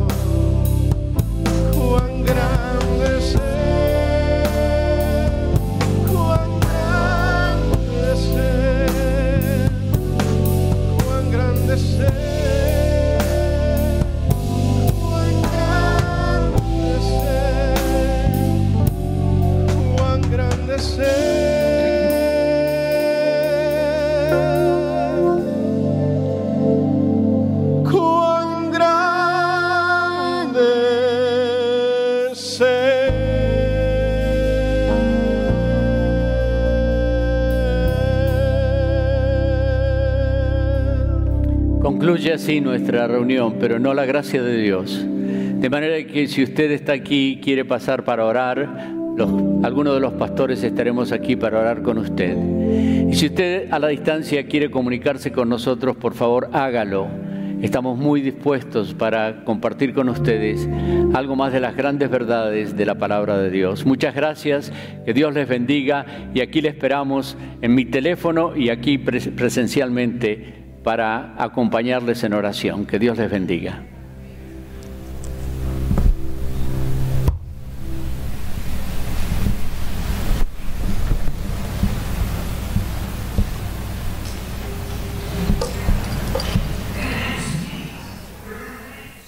cuán grande es Él, cuán grande es Él, cuán grande es Él, cuán grande es Él, cuán grande es Él. Concluye así nuestra reunión, pero no la gracia de Dios. De manera que si usted está aquí y quiere pasar para orar, algunos de los pastores estaremos aquí para orar con usted. Y si usted a la distancia quiere comunicarse con nosotros, por favor, hágalo. Estamos muy dispuestos para compartir con ustedes algo más de las grandes verdades de la palabra de Dios. Muchas gracias, que Dios les bendiga, y aquí le esperamos en mi teléfono y aquí presencialmente para acompañarles en oración. Que Dios les bendiga.